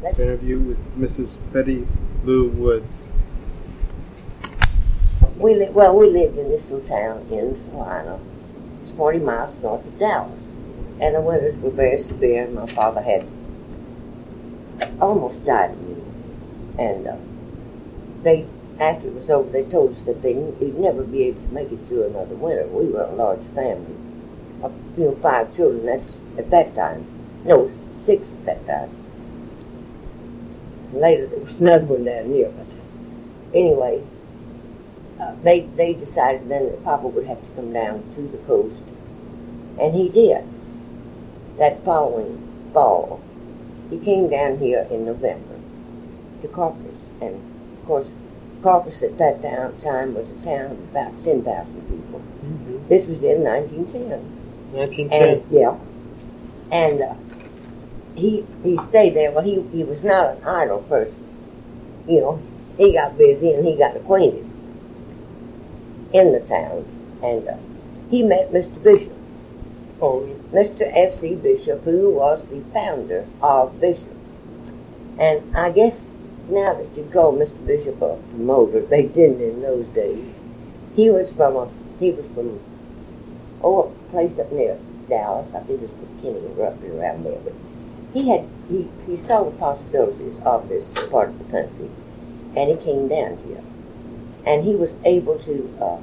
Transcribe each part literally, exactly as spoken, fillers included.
That's interview with Missus Betty Lou Woods. We li- well, we lived in this little town in Salina. It's forty miles north of Dallas. And the winters were very severe, and my father had almost died of me. And uh, they, after it was over, they told us that they would never be able to make it through another winter. We were a large family of, you know, five children. That's at that time. No, six at that time. Later there was another one down here, but anyway, uh, they they decided then that Papa would have to come down to the coast, and he did. That following fall, he came down here in November to Corpus, and of course, Corpus at that time, time was a town of about ten thousand people. Mm-hmm. This was in nineteen ten. nineteen ten. And, yeah, and. Uh, He he stayed there. Well, he, he was not an idle person. You know, he got busy and he got acquainted in the town. And uh, he met Mister Bishop. Oh, Mister F C Bishop, who was the founder of Bishop. And I guess now that you call Mister Bishop a promoter, they didn't in those days. He was from a, he was from, oh, a place up near Dallas. I think it was McKinney, roughly around there. But He had he, he saw the possibilities of this part of the country, and he came down here, and he was able to. Uh,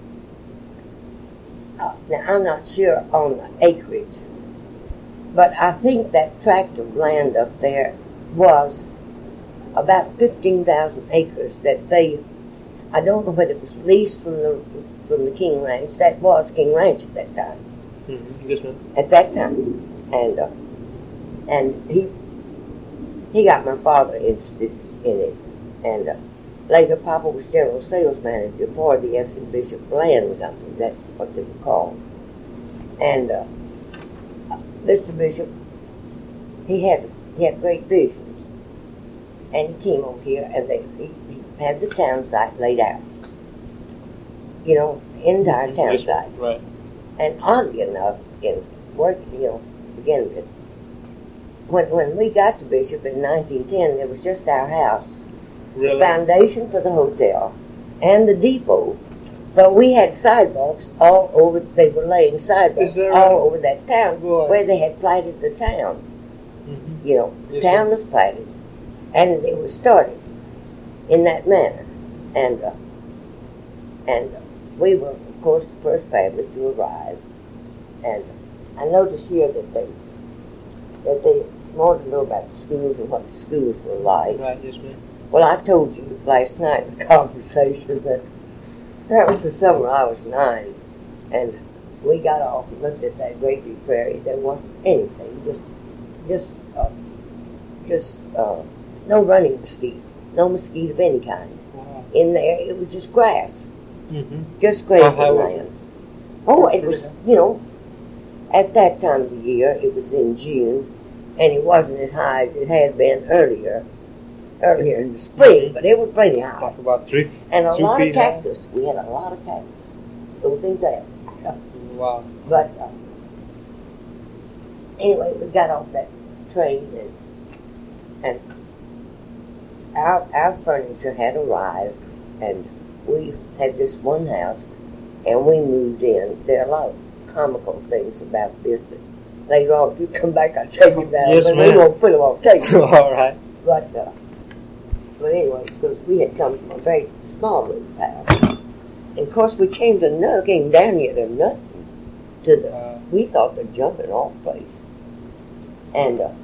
uh, now I'm not sure on the acreage, but I think that tract of land up there was about fifteen thousand acres that they. I don't know whether it was leased from the from the King Ranch. That was King Ranch at that time. mm-hmm. Yes, ma'am. At that time, and. Uh, And he he got my father interested in it. And uh, later, Papa was general sales manager for the F C Bishop Land Company. That's what they were called. And uh, Mister Bishop, he had he had great visions. And he came over here, and they he, he had the town site laid out. You know, entire town Yes, site. right. And oddly enough, in working, you know, again with. When when we got to Bishop in nineteen ten, there was just our house, Really? the foundation for the hotel, and the depot. But we had sidewalks all over. They were laying sidewalks all right? over that town Boy. where they had platted the town. Mm-hmm. You know, the Yes, town sir. was platted, and it was started in that manner. And uh, and uh, we were, of course, the first family to arrive. And I noticed here that they that they. wanted to know about the schools and what the schools were like. Right, yes, ma'am. Well, I told you last night in the conversation that that was the summer I was nine, and we got off and looked at that great big prairie. There wasn't anything, just, just, uh, just uh, no running mesquite, no mesquite of any kind. Wow. In there, it was just grass, Mm-hmm. just grazing How high was land. Oh, it was, you know, at that time of the year, it was in June. And it wasn't as high as it had been earlier, earlier in the spring, but it was plenty high. Like about three. And a two lot of feet high? cactus. We had a lot of cactus. Don't think that. Wow. But uh, anyway, we got off that train, and and our our furniture had arrived, and we had this one house, and we moved in. There are a lot of comical things about this that later on, if you come back, I'll tell you about Yes, it. But ma'am. we won't fill them all tell you. All right. But, uh, but anyway, because we had come from a very small little town. And of course, we came to nothing, came down here to nothing. To the, Uh, we thought the jumping off place. And uh,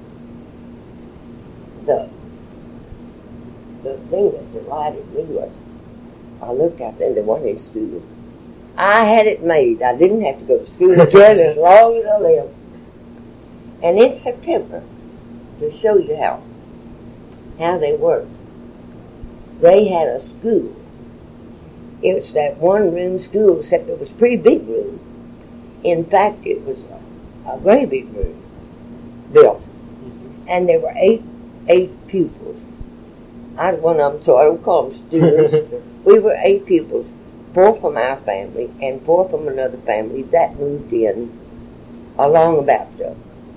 the the thing that delighted me was, I looked out there, there wasn't any school. I had it made. I didn't have to go to school again as long as I lived. And in September, to show you how how they worked, they had a school. It was that one-room school, except it was a pretty big room. In fact, it was a, a very big room built. And there were eight eight pupils. I one of them, so I don't call them students. We were eight pupils. Four from our family and four from another family that moved in along about uh,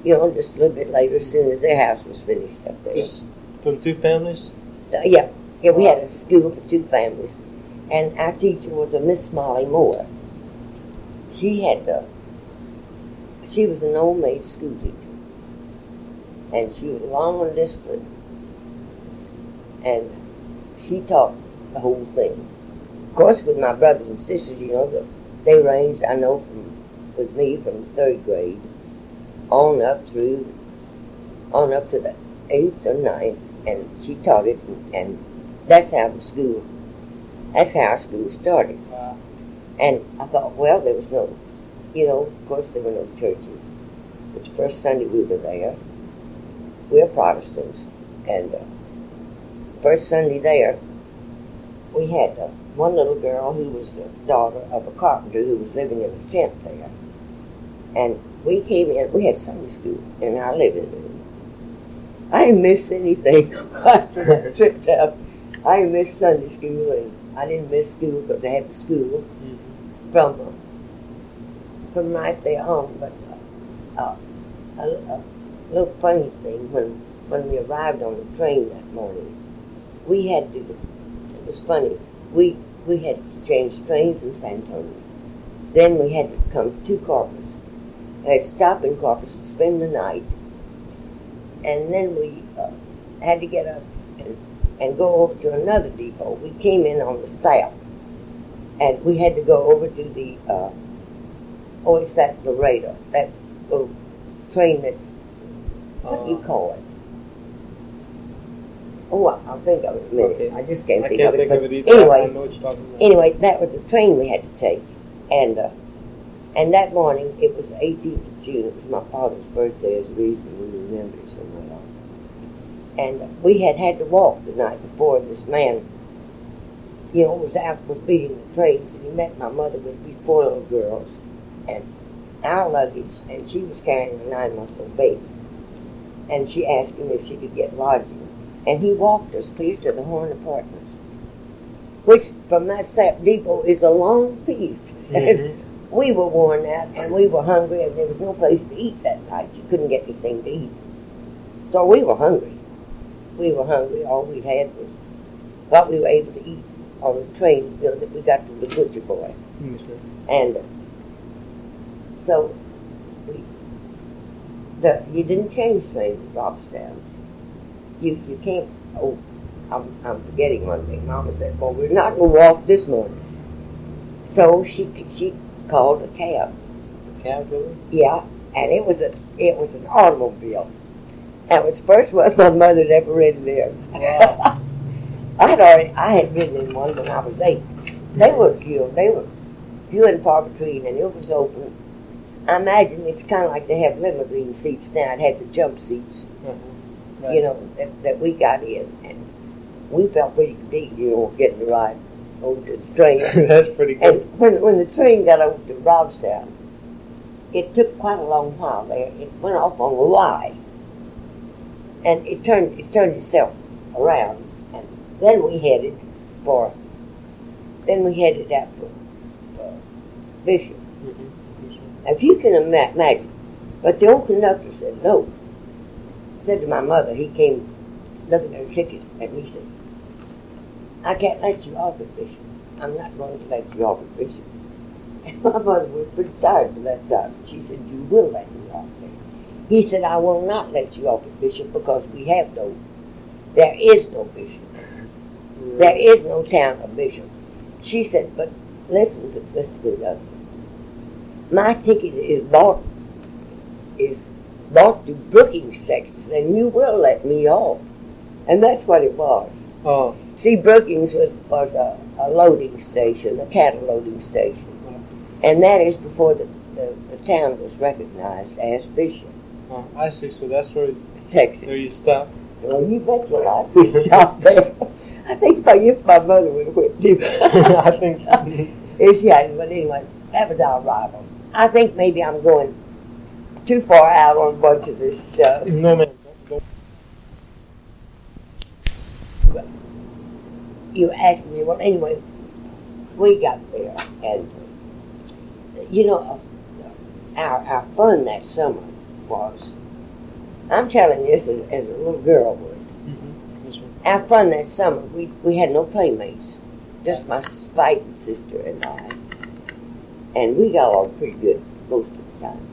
you know, just a little bit later, as soon as their house was finished up there. Just from two families? Uh, yeah, yeah, we had a school for two families, and our teacher was a Miss Molly Moore. She had, uh, she was an old maid school teacher, and she was long and disciplined, and she taught the whole thing. Of course, with my brothers and sisters, you know, the, they ranged, I know, from with me from the third grade on up through, on up to the eighth or ninth, and she taught it, and, and that's how the school, that's how our school started. Wow. And I thought, well, there was no, you know, of course there were no churches. But the first Sunday we were there, we're Protestants, and uh, first Sunday there, we had uh, one little girl who was the daughter of a carpenter who was living in a tent there. And we came in, we had Sunday school in our living room. I didn't miss anything after that trip out. I didn't miss Sunday school, and I didn't miss school because I had the school mm-hmm. from uh, from right there on. But uh, uh, a, a little funny thing, when when we arrived on the train that morning, we had to, it was funny, we, we had to change trains in San Antonio. Then we had to come to Corpus. I had to stop in Corpus and spend the night. And then we uh, had to get up and, and go over to another depot. We came in on the south. And we had to go over to the, uh, oh, it's that Laredo, that little train that, what do you call it? Oh, I'll think of it in a minute. Okay. I just can't I think can't of it. think But of it either. anyway, I know what you're talking about. anyway, that was a train we had to take. And uh, and that morning, it was the eighteenth of June. It was my father's birthday, as a reason we remember it so well. And uh, we had had to walk the night before. This man, you know, was out, was beating the trains, and he met my mother with these four little girls and our luggage, and she was carrying a nine-month-old baby. And she asked him if she could get lodging. And he walked us clear to the Horn Apartments, which from that sap depot is a long piece. Mm-hmm. We were worn out, and we were hungry, and there was no place to eat that night. You couldn't get anything to eat. So we were hungry. We were hungry. All we had was what we were able to eat on the train, you know, that we got from the butcher boy. Yes, sir. And uh, so we, the, you didn't change trains at Robstown. You you can't. Oh, I'm I'm forgetting one thing. Mama said, "Well, we're not going to walk this morning." So she she called a cab. Cab really? Yeah, and it was a it was an automobile. That was the first one my mother had ever ridden in. Wow. I had already I had ridden in one when I was eight. They were few. They were few and far between, and it was open. I imagine it's kind of like they have limousine seats now. It had the jump seats. Uh-huh. Right. You know, that, that we got in, and we felt pretty good, you know, getting the ride over to the train. That's pretty good. And when, when the train got over to Robstown, it took quite a long while there. It went off on a Y, and it turned it turned itself around, and then we headed for, then we headed out for uh, Bishop. Mm-hmm. Yes, Now, if you can ima- imagine, but the old conductor said no. Said to my mother, he came looking at her ticket at me, said, "I can't let you off at Bishop. I'm not going to let you off at Bishop." And my mother was pretty tired by that time. She said, "You will let me off there." He said, "I will not let you off at Bishop because we have no, there is no Bishop. Mm-hmm. There is no town of Bishop." She said, "But listen to this conductor. My ticket is bought, is bought to Brookings, Texas, and you will let me off." And that's what it was. Oh. See, Brookings was, was a, a loading station, a cattle loading station. And that is before the, the, the town was recognized as Bishop, Oh, I see. So that's where, Texas. where you stop. Well, you bet your life we stopped there. I think my, if my mother would have whipped him. I think. If she hadn't, but anyway, that was our arrival. I think maybe I'm going too far out on a bunch of this stuff. No, man. Don't, don't. You asked me, well, anyway, we got there, and, you know, our, our fun that summer was I'm telling you this as, as a little girl would. Mm-hmm. Yes, ma'am. Our fun that summer, we, we had no playmates, just my fighting sister and I. And we got along pretty good most of the time.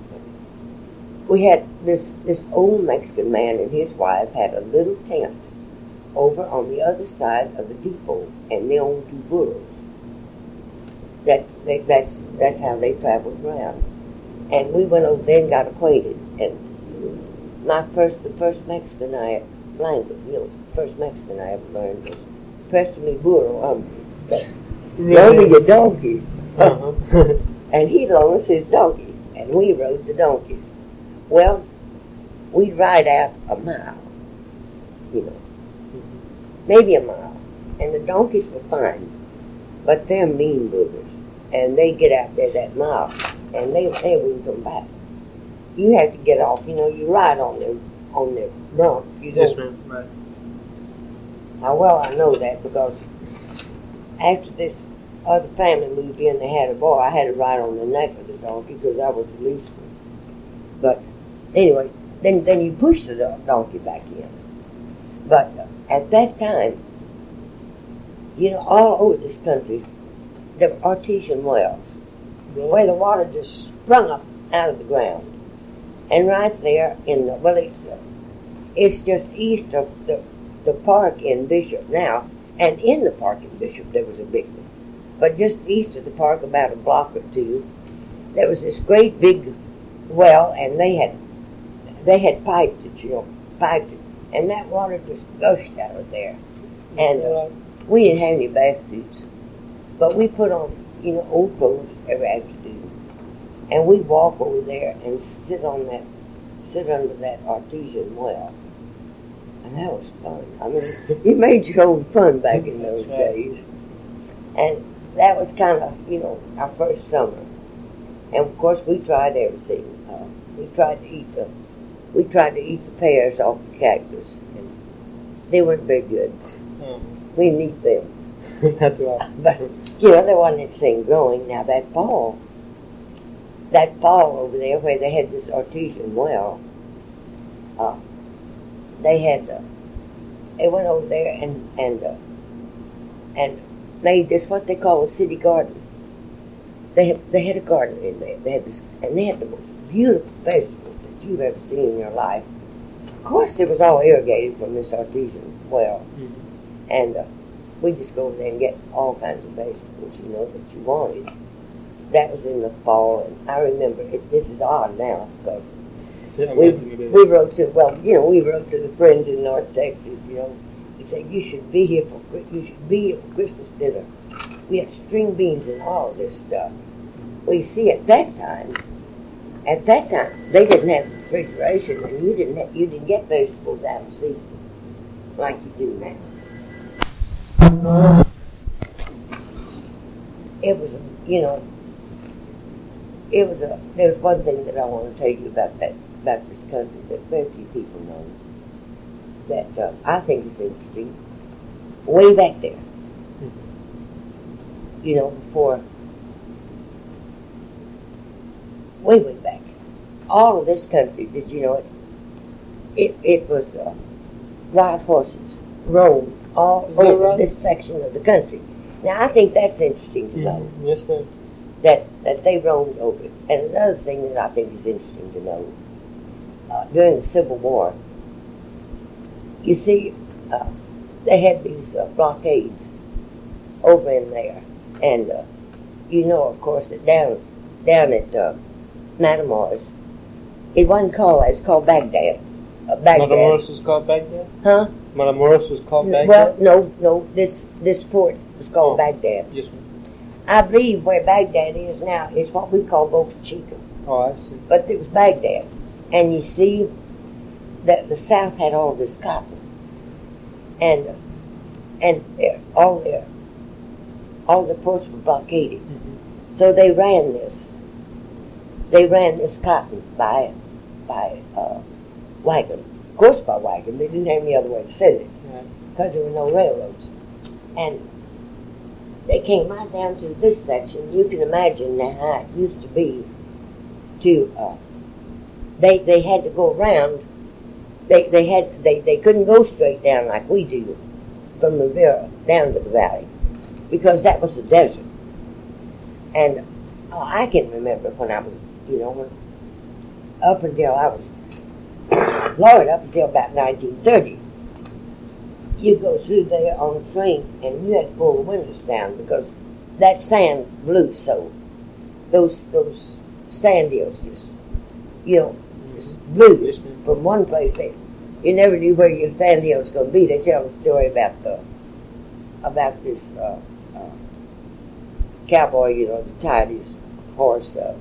We had this, this old Mexican man and his wife had a little tent over on the other side of the depot, and they owned two burros. That, they, that's, that's how they traveled around. And we went over there and got acquainted. And my first, the first Mexican I language, you know, first Mexican I ever learned was Presta mi burro, um, that's loan me your donkey. Uh-huh. And he loaned us his donkey, and we rode the donkeys. Well, we'd ride out a mile, you know, maybe a mile, and the donkeys were fine, but they're mean boogers, and they get out there that mile, and they they wouldn't come back. You have to get off, you know, you ride on their on their rump. You Yes, don't. ma'am. Right. How well I know that because after this other family moved in, they had a boy. I had to ride on the neck of the donkey because I was the least one. But anyway, then then you push the do- donkey back in. But uh, at that time, you know, all over this country, there were artesian wells where the water just sprung up out of the ground. And right there in the, well, it's, uh, it's just east of the, the park in Bishop now, and in the park in Bishop there was a big one. But just east of the park, about a block or two, there was this great big well, and they had they had piped it, you know, piped it, and that water just gushed out of there. And uh, we didn't have any bath suits, but we put on, you know, old clothes every afternoon, and we'd walk over there and sit on that, sit under that artesian well, and that was fun. I mean, you made your own fun back in those days, and that was kind of, you know, our first summer. And of course, we tried everything. Uh, we tried to eat the, we tried to eat the pears off the cactus, and they weren't very good. Oh. We didn't eat them. Not too well. But you know, there wasn't anything growing. Now that fall, that fall over there where they had this artesian well, uh, they had, uh, they went over there and and uh, and made this what they call a city garden. They had, they had a garden in there. They had this, and they had the most beautiful vegetables that you've ever seen in your life. Of course, it was all irrigated from this artesian well, Mm-hmm. and uh, we just go over there and get all kinds of vegetables, you know, that you wanted. That was in the fall, and I remember it. This is odd now because Yeah, we imagine it is. we wrote to well, you know, we wrote to the friends in North Texas, you know, and said you should be here for Chri- you should be here for Christmas dinner. We had string beans and all of this stuff. Well, you see, at that time, at that time, they didn't have refrigeration, and you didn't have, you didn't get vegetables out of season like you do now. It was, you know, it was a. There's one thing that I want to tell you about that about this country that very few people know. That uh, I think is interesting. Way back there, you know, before, way, way back, all of this country, did you know it? It, it was uh, wild horses roamed all Is that over right? this section of the country. Now, I think that's interesting to know, Mhm. Yes, ma'am. that, that they roamed over it. And another thing that I think is interesting to know, uh, during the Civil War, you see, uh, they had these uh, blockades over in there. And uh, you know, of course, that down down at uh, Matamoros, it wasn't called, it's called Baghdad. Uh, Baghdad. Matamoros was called Baghdad? Huh? Matamoros was called Baghdad? Well, no, no, this, this port was called Oh. Baghdad. Yes, ma'am. I believe where Baghdad is now is what we call Boca Chica. Oh, I see. But it was Baghdad. And you see that the South had all this cotton. And and uh, all their all the ports were blockaded. Mm-hmm. So they ran this. They ran this cotton by by uh, wagon. Of course by wagon. They didn't have any other way to send it Right. because there were no railroads. And they came right down to this section. You can imagine now how it used to be to, uh, they, they had to go around they they had they, they couldn't go straight down like we do from Rivera down to the valley because that was the desert. And oh, I can remember when I was, you know, when, up until I was, Lord, up until about nineteen thirty, you go through there on a train and you had to pull the windows down because that sand blew so. Those those sand hills just, you know, just blew from one place there. You never knew where your sand hill was going to be. They tell a story about the about this uh, uh, cowboy, you know, that tied his horse up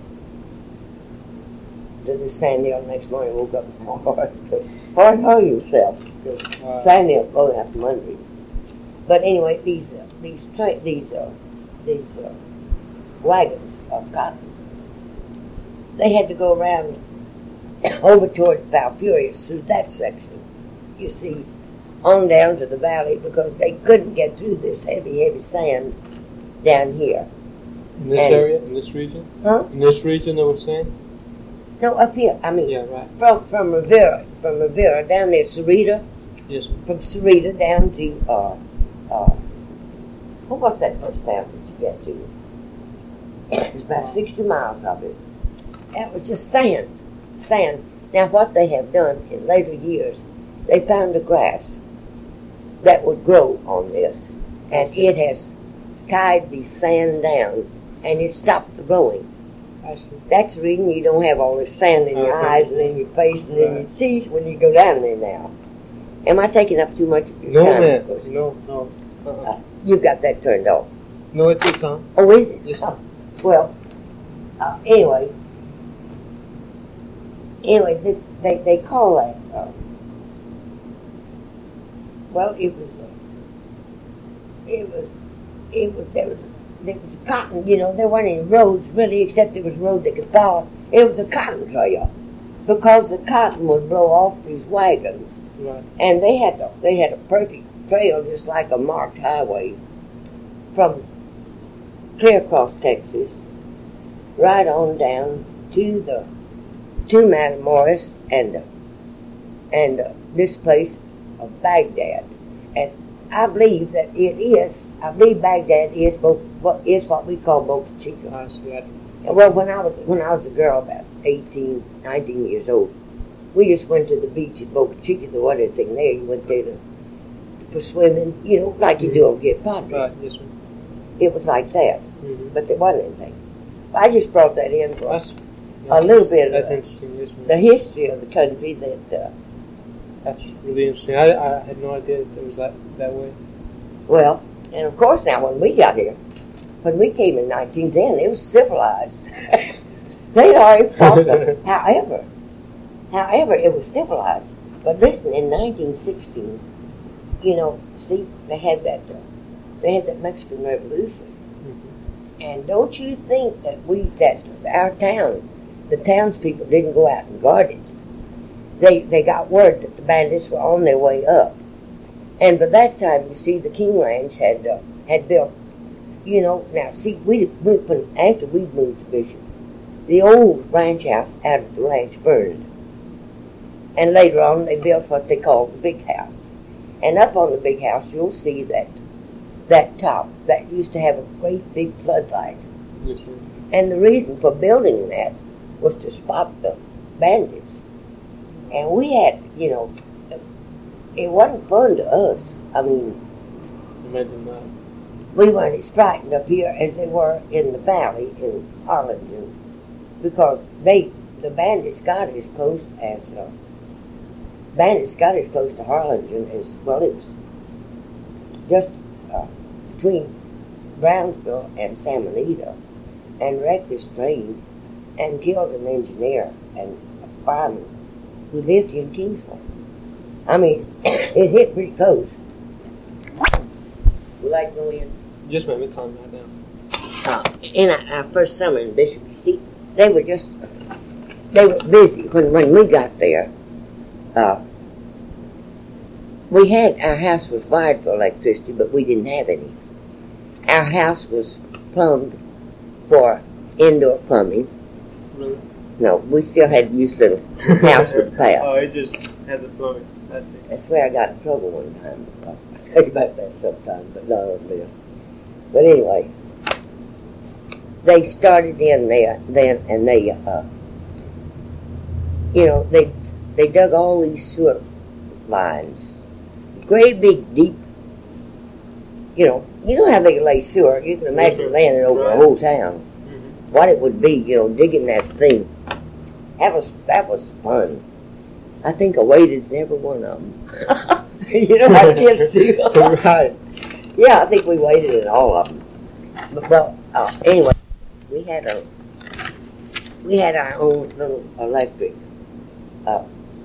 to the sand hill. The next morning, woke up and horse horse hung himself. Wow. Sand hill blowing out from under him. But anyway, these uh, these tra- these uh, these uh, wagons of cotton, they had to go around over toward Valfurious through that section, you see, on down to the valley because they couldn't get through this heavy, heavy sand down here. In this And- area, in this region, Huh? in this region, they were saying. No, up here. I mean, Yeah, right. from from Rivera, from Rivera down there, Sarita, Yes, ma'am. from Sarita down to uh, uh, what was that first town that you get to? It was about sixty miles of it. That was just sand, sand. Now, what they have done in later years, they found a grass that would grow on this, and it has tied the sand down, and it stopped the growing. I see. That's the reason you don't have all this sand in your Okay. eyes and in your face and in your Right. teeth when you go down there now. Am I taking up too much of your No, time? ma'am. Of course. No, no. Uh-uh. Uh, you've got that turned off. No, it's your time. Oh, is it? Yes, Oh, ma'am. well, uh, anyway, anyway, this they they call that. Uh, well, it was. Uh, it was. It was. There was. There was cotton. You know, there weren't any roads really, except there was a road they could follow. It was a cotton trail, because the cotton would blow off these wagons, Right. and they had a, they had a perfect trail, just like a marked highway, from clear across Texas, right on down to the to Matamoros and uh, and uh, this place of Baghdad, and I believe that it is. I believe Baghdad is both what is what we call Boca Chica. I see that. Well, when I was when I was a girl, about eighteen, nineteen years old, we just went to the beach at Boca Chica. There wasn't anything there. You went there to, for swimming, you know, like you do on Cape Padre. Right. Yes, ma'am. It was like that, Mm-hmm. but there wasn't anything. I just brought that in for That's a little bit of That's the, interesting. Yes, ma'am. the history of the country. That uh, That's really interesting. I, I had no idea that it was that that way. well, and of course now when we got here, when we came in nineteen ten, it was civilized. They'd already fought them. However, however, it was civilized. But listen, in nineteen sixteen, you know, see, they had that, uh, they had that Mexican Revolution. Mm-hmm. And don't you think that we, that our town, the townspeople didn't go out and guard it. They, they got word that the bandits were on their way up. And by that time, you see, the King Ranch had, uh, had built, you know, now see, we, we when, after we moved to Bishop, the old ranch house out of the ranch burned. And later on, they built what they called the big house. And up on the big house, you'll see that that top, that used to have a great big floodlight. Yes, ma'am. And the reason for building that was to spot the bandits. And we had, you know, it wasn't fun to us. I mean, Imagine that. we weren't as frightened up here as they were in the valley in Harlingen, because they, the bandits got as close as, uh, bandits got as close to Harlingen as, well, it was just uh, between Brownsville and San Benito, and wrecked this train and killed an engineer and a fireman who lived in Kingsville. I mean, it hit pretty close. We like to go in. Yes, ma'am. It's on right now. Uh, in our, our first summer in Bishop, you see, they were just, they were busy. When when we got there, uh, we had, our house was wired for electricity, but we didn't have any. Our house was plumbed for indoor plumbing. Really? No, we still had to use little house with a Oh, path. it just Had the plumbing. I see. That's where I got in trouble one time. I'll tell you about that sometime, but not on this. But anyway, they started in there then, and they, uh, you know, they they dug all these sewer lines, great big deep. You know, you know how they lay sewer. You can imagine Mhm. laying it over Right. the whole town. Mm-hmm. What it would be, you know, digging that thing. That was that was fun. I think I waded in every one of them. You know how kids do. Right. Yeah, I think we waded in all of them. But well, uh, anyway, we had a we had our own little electric, uh,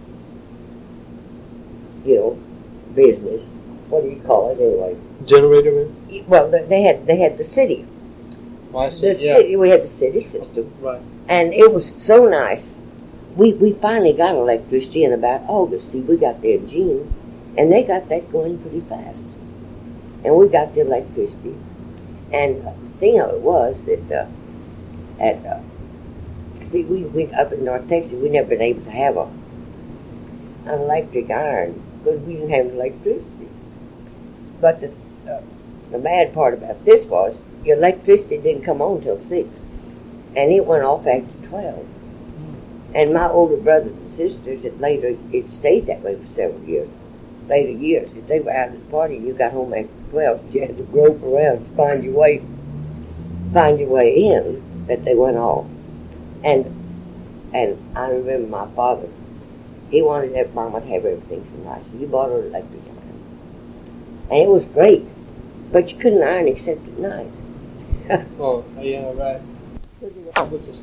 you know, business. What do you call it anyway? Generator man. Well, they they had they had the city. Oh, I see. The Yeah. city. We had the city system. Right. And it was so nice. We we finally got electricity in about August. See, we got there in June, and they got that going pretty fast. And we got the electricity. And uh, the thing of it was that uh, at uh, see, we, we up in North Texas, we never been able to have a an electric iron because we didn't have electricity. But the uh, the bad part about this was the electricity didn't come on till six, and it went off after twelve. And my older brothers and sisters, it later, it stayed that way for several years. Later years, if they were out at the party and you got home after twelve, you had to grope around to find your way, find your way in, that they went off. And and I remember my father, he wanted that mama to have everything so nice. So he bought her an electric iron. And it was great, but you couldn't iron except at night. Oh, yeah, right. We'll just-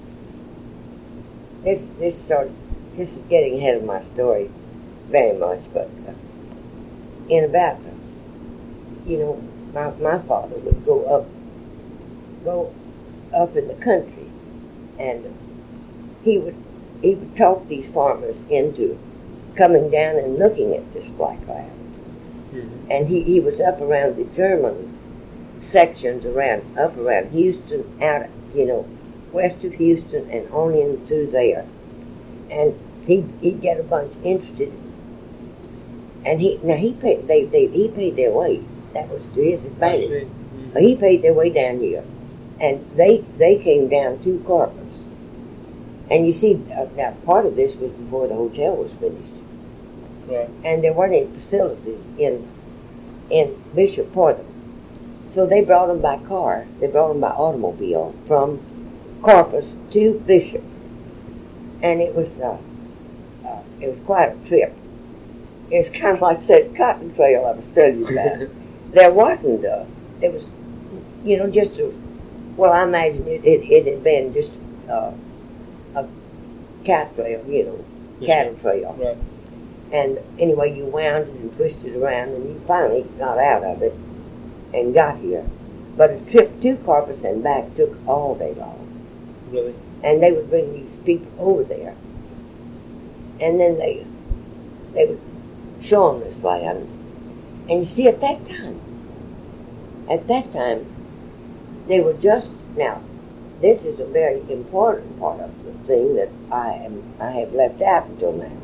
This this sort of, this is getting ahead of my story very much, but uh, in about, uh, you know, my my father would go up, go up in the country, and he would he would talk these farmers into coming down and looking at this black land. Mhm. And he, he was up around the German sections around up around Houston, out you know. west of Houston and on in through there. And he he'd get a bunch interested. And he now he paid they, they he paid their way. That was to his I advantage. see. Mhm. But he paid their way down here. And they they came down to Corpus. And you see, uh, now part of this was before the hotel was finished. Right. And there weren't any facilities in in Bishop for them. So they brought them by car. They brought them by automobile from Corpus to Bishop, and it was uh, uh, it was quite a trip. It was kind of like that cotton trail I was telling you about. There wasn't a, it was, you know, just a, well, I imagine it, it, it had been just uh, a cat trail, you know, Yes, cattle sir. trail. Right. And anyway, you wound it and twisted around, and you finally got out of it and got here. But a trip to Corpus and back took all day long. Really. And they would bring these people over there, and then they they would show them this land. And you see, at that time, at that time, they were just now. This is a very important part of the thing that I am I have left out until now.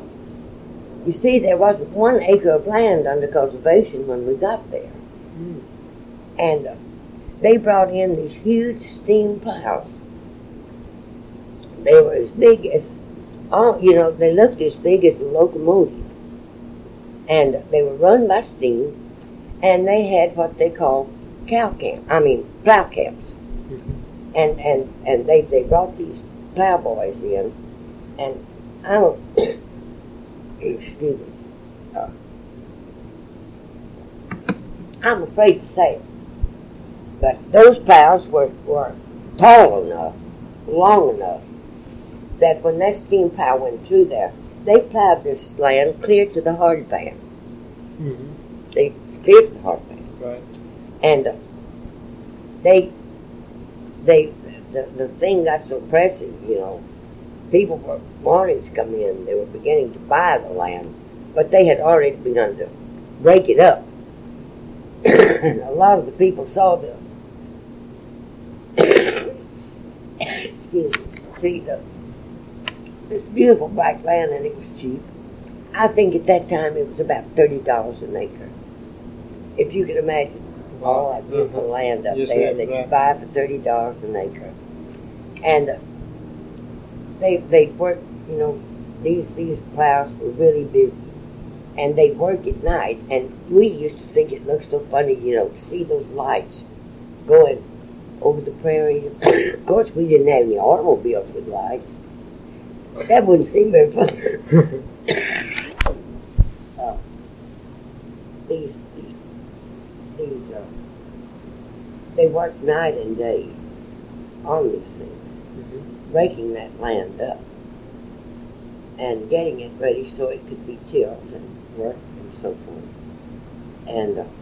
You see, there wasn't one acre of land under cultivation when we got there, Mm. and uh, they brought in these huge steam plows. They were as big as, oh, you know, they looked as big as a locomotive. And they were run by steam, and they had what they call cow camp, I mean, plow camps. Mhm. And, and, and they, they brought these plowboys in, and I'm, a, excuse me, uh, I'm afraid to say it, but those plows were, were tall enough, long enough, that when that steam plow went through there, they plowed this land clear to the hardpan. Mhm. They cleared the hardpan. Right. And uh, they, they, the, the thing got so pressing, you know, people were wanting to come in. They were beginning to buy the land, but they had already begun to break it up. And a lot of the people saw the, excuse me, see the, this beautiful black land, and it was cheap. I think at that time it was about thirty dollars an acre. If you can imagine all that beautiful Uh-huh. land up Yes, there that's that you right. buy for thirty dollars an acre. And uh, they they work, you know, these these plows were really busy. And they work at night, and we used to think it looked so funny, you know, to see those lights going over the prairie. Of course, we didn't have any automobiles with lights. That wouldn't seem very funny. uh, these, these, these, uh, they work night and day on these things, Mm-hmm. breaking that land up and getting it ready so it could be tilled and worked and so forth. And uh,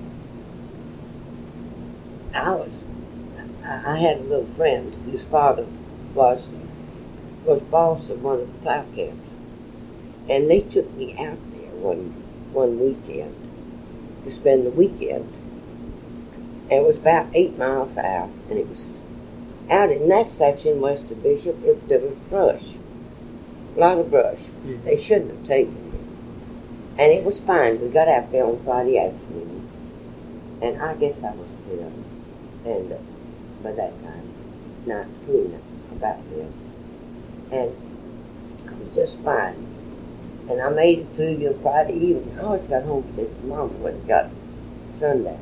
I was, I I had a little friend whose father was was boss of one of the plow camps, and they took me out there one one weekend to spend the weekend. And it was about eight miles out, and it was out in that section west of Bishop. It, there was brush, a lot of brush. Mhm. They shouldn't have taken it, and it was fine. We got out there on Friday afternoon, and I guess I was ten, and uh, by that time, not clean about then. And I was just fine. And I made it through your Friday evening. I always got home to Mama when it got sundown.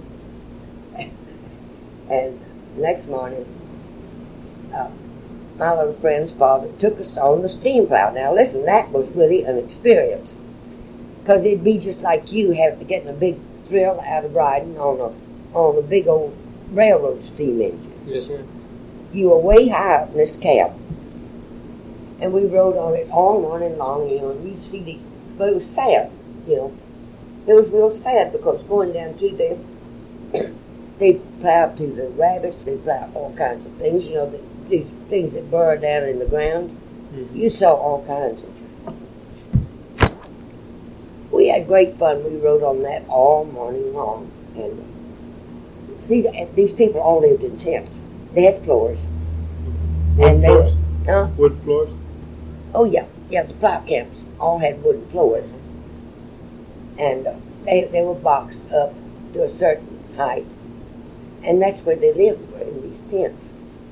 And next morning, uh, my little friend's father took us on the steam plow. Now listen, that was really an experience. Because it'd be just like you have getting a big thrill out of riding on a, on a big old railroad steam engine. Yes, ma'am. You were way high up in this cab. And we rode on it all morning long, you know, and you'd see these, but it was sad, you know. It was real sad because going down through there, they plowed through the rabbits, they plowed all kinds of things, you know, the, these things that burrow down in the ground. Mm-hmm. You saw all kinds of. We had great fun. We rode on that all morning long. And see, these people all lived in tents. They had floors. Wood and floors? They, uh, Wood floors? Oh, yeah. Yeah, the plow camps all had wooden floors. And uh, they, they were boxed up to a certain height. And that's where they lived, were in these tents.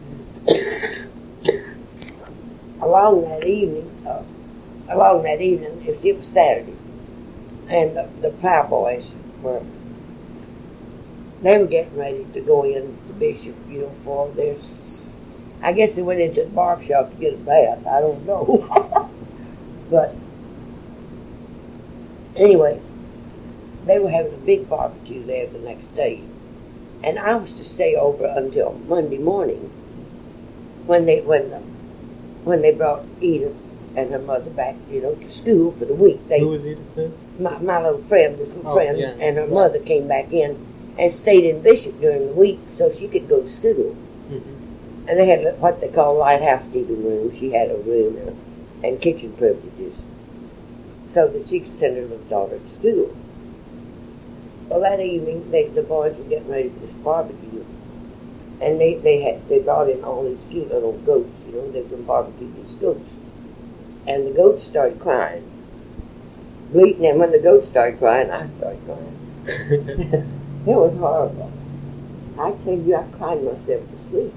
along that evening, uh, along that evening, it was, it was Saturday, and the, the plow boys were, they were getting ready to go in to Bishop, you know, for their, s- I guess they went into the barber shop to get a bath. I don't know. But anyway, they were having a big barbecue there the next day. And I was to stay over until Monday morning when they when the, when they brought Edith and her mother back, you know, to school for the week. They, Who was Edith then? my, my little friend, this little Oh, friend, yeah. and her Right. mother came back in and stayed in Bishop during the week so she could go to school. Mm-hmm. And they had what they call light housekeeping room. She had a room and, and kitchen privileges so that she could send her little daughter to school. Well, that evening, they, the boys were getting ready for this barbecue, and they, they had they brought in all these cute little goats. You know, they were barbecuing these goats, and the goats started crying, bleating. And when the goats started crying, I started crying. It was horrible. I tell you, I cried myself to sleep.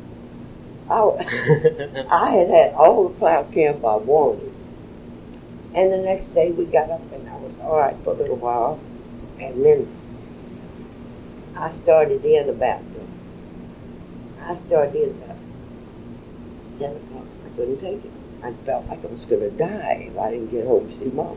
I, I had had all the plow camp I wanted, and the next day we got up and I was all right for a little while. And then I started in about, I started in about ten o'clock. I couldn't take it. I felt like I was going to die if I didn't get home to see Mama.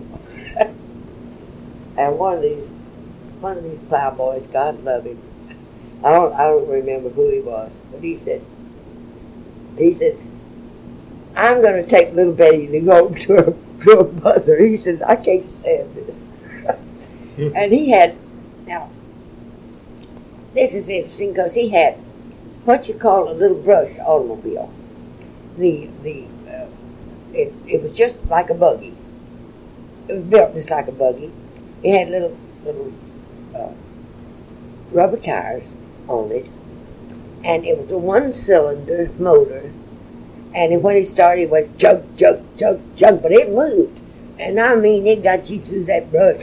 And one of these, one of these plow boys, God love him, I don't, I don't remember who he was, but he said, he said, I'm going to take little Betty to go to her, to her mother. He said, I can't stand this. And he had, now, this is interesting because he had what you call a little brush automobile. The, the, uh, it, it was just like a buggy. It was built just like a buggy. It had little, little uh, rubber tires on it. And it was a one-cylinder motor. And when it started, it went chug, chug, chug, chug, but it moved. And I mean, it got you through that brush.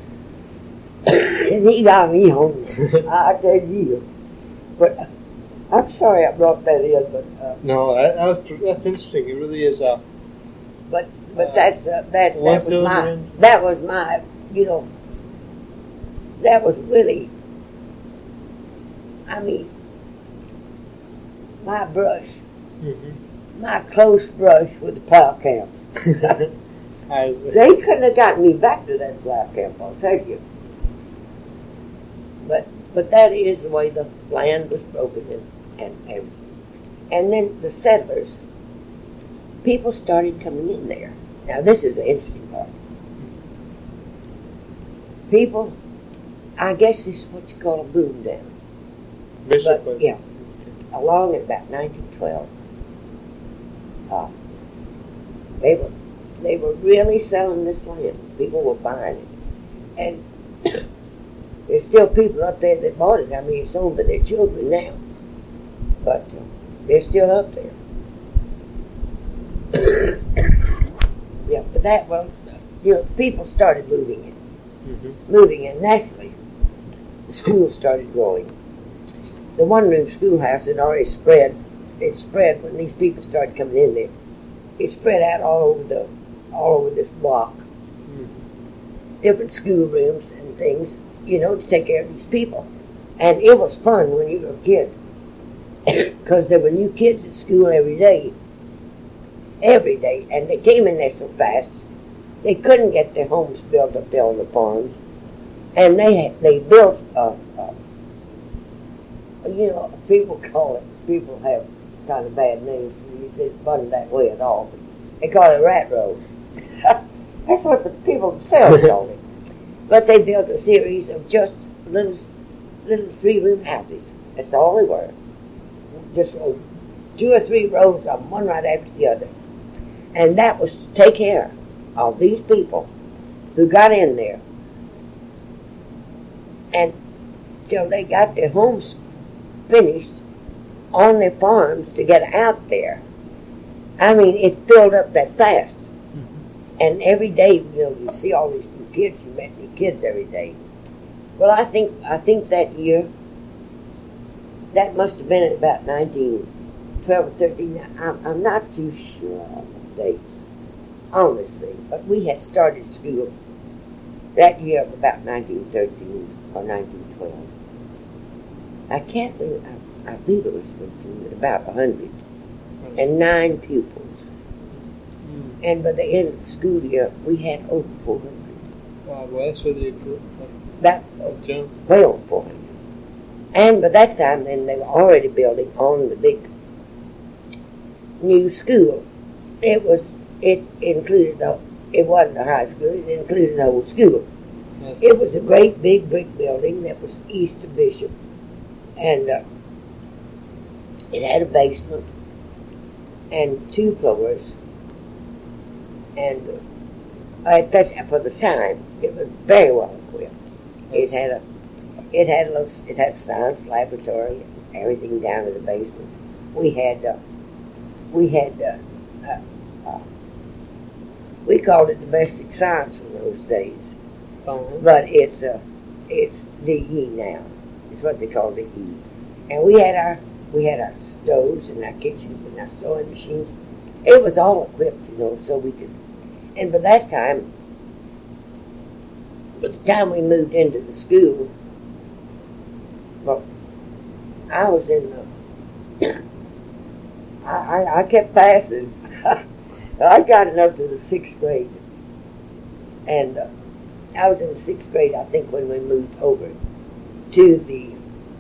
And he got me home. I tell you. But I'm sorry I brought that in, but uh, No, that, that was, that's interesting. It really is. Uh, but but Uh, that's uh, that that one was cylinder my engine. that was my you know that was really I mean my brush, mhm. my close brush with the plow camp. I was, They couldn't have gotten me back to that plow camp, I'll tell you. But but that is the way the land was broken and and and, and then the settlers, people started coming in there. Now this is the interesting part. People, I guess this is what you call a boom down. basically. But, yeah, along at about nineteen twelve, uh, they were they were really selling this land. People were buying it, and there's still people up there that bought it. I mean, it's owned by their children now, but uh, they're still up there. Yeah, but that well, you know, people started moving in, Mhm. moving in naturally. The school started growing. The one-room schoolhouse had already spread. It spread when these people started coming in there. It spread out all over the, all over this block. Mhm. Different schoolrooms and things, you know, to take care of these people. And it was fun when you were a kid, because there were new kids at school every day, every day, and they came in there so fast they couldn't get their homes built up there on the farms, and they had, they built a, a you know, people call it, people have kind of bad names. It wasn't that way at all. They call it rat rolls. That's what the people themselves called it. But they built a series of just little, little three-room houses. That's all they were. Just uh, two or three rows of them, one right after the other. And that was to take care of these people who got in there, and till they got their homes finished on their farms to get out there. I mean, it filled up that fast. Mm-hmm. And every day, you know, you see all these new kids. You met new kids every day. Well, I think I think that year, that must have been at about nineteen twelve or thirteen. I'm, I'm not too sure on the dates, honestly. But we had started school that year of about nineteen thirteen or nineteen twelve. I can't believe, I, I believe it was thirteen, but about one hundred, and nine pupils. Mm. And by the end of the school year, we had over four hundred. Wow, well, that's really cool. That, Jump. way over four hundred. And by that time, then, they were already building on the big new school. It was, it included, the, it wasn't a high school, it included the whole school. Yes. It was a great big brick building that was east of Bishop. And uh, it had a basement and two floors. And uh, I touched for the time, it was very well equipped. It had a, it had a little, it had a science laboratory, and everything down in the basement. We had, uh, we had, uh, uh, uh, we called it domestic science in those days, Oh. but it's uh, it's D E now. It's what they call D E. And we had our, we had our stoves and our kitchens and our sewing machines. It was all equipped, you know, so we could. And by that time, by the time we moved into the school, well, I was in the, I, I, I kept passing. I got up to the sixth grade. And uh, I was in the sixth grade, I think, when we moved over to the,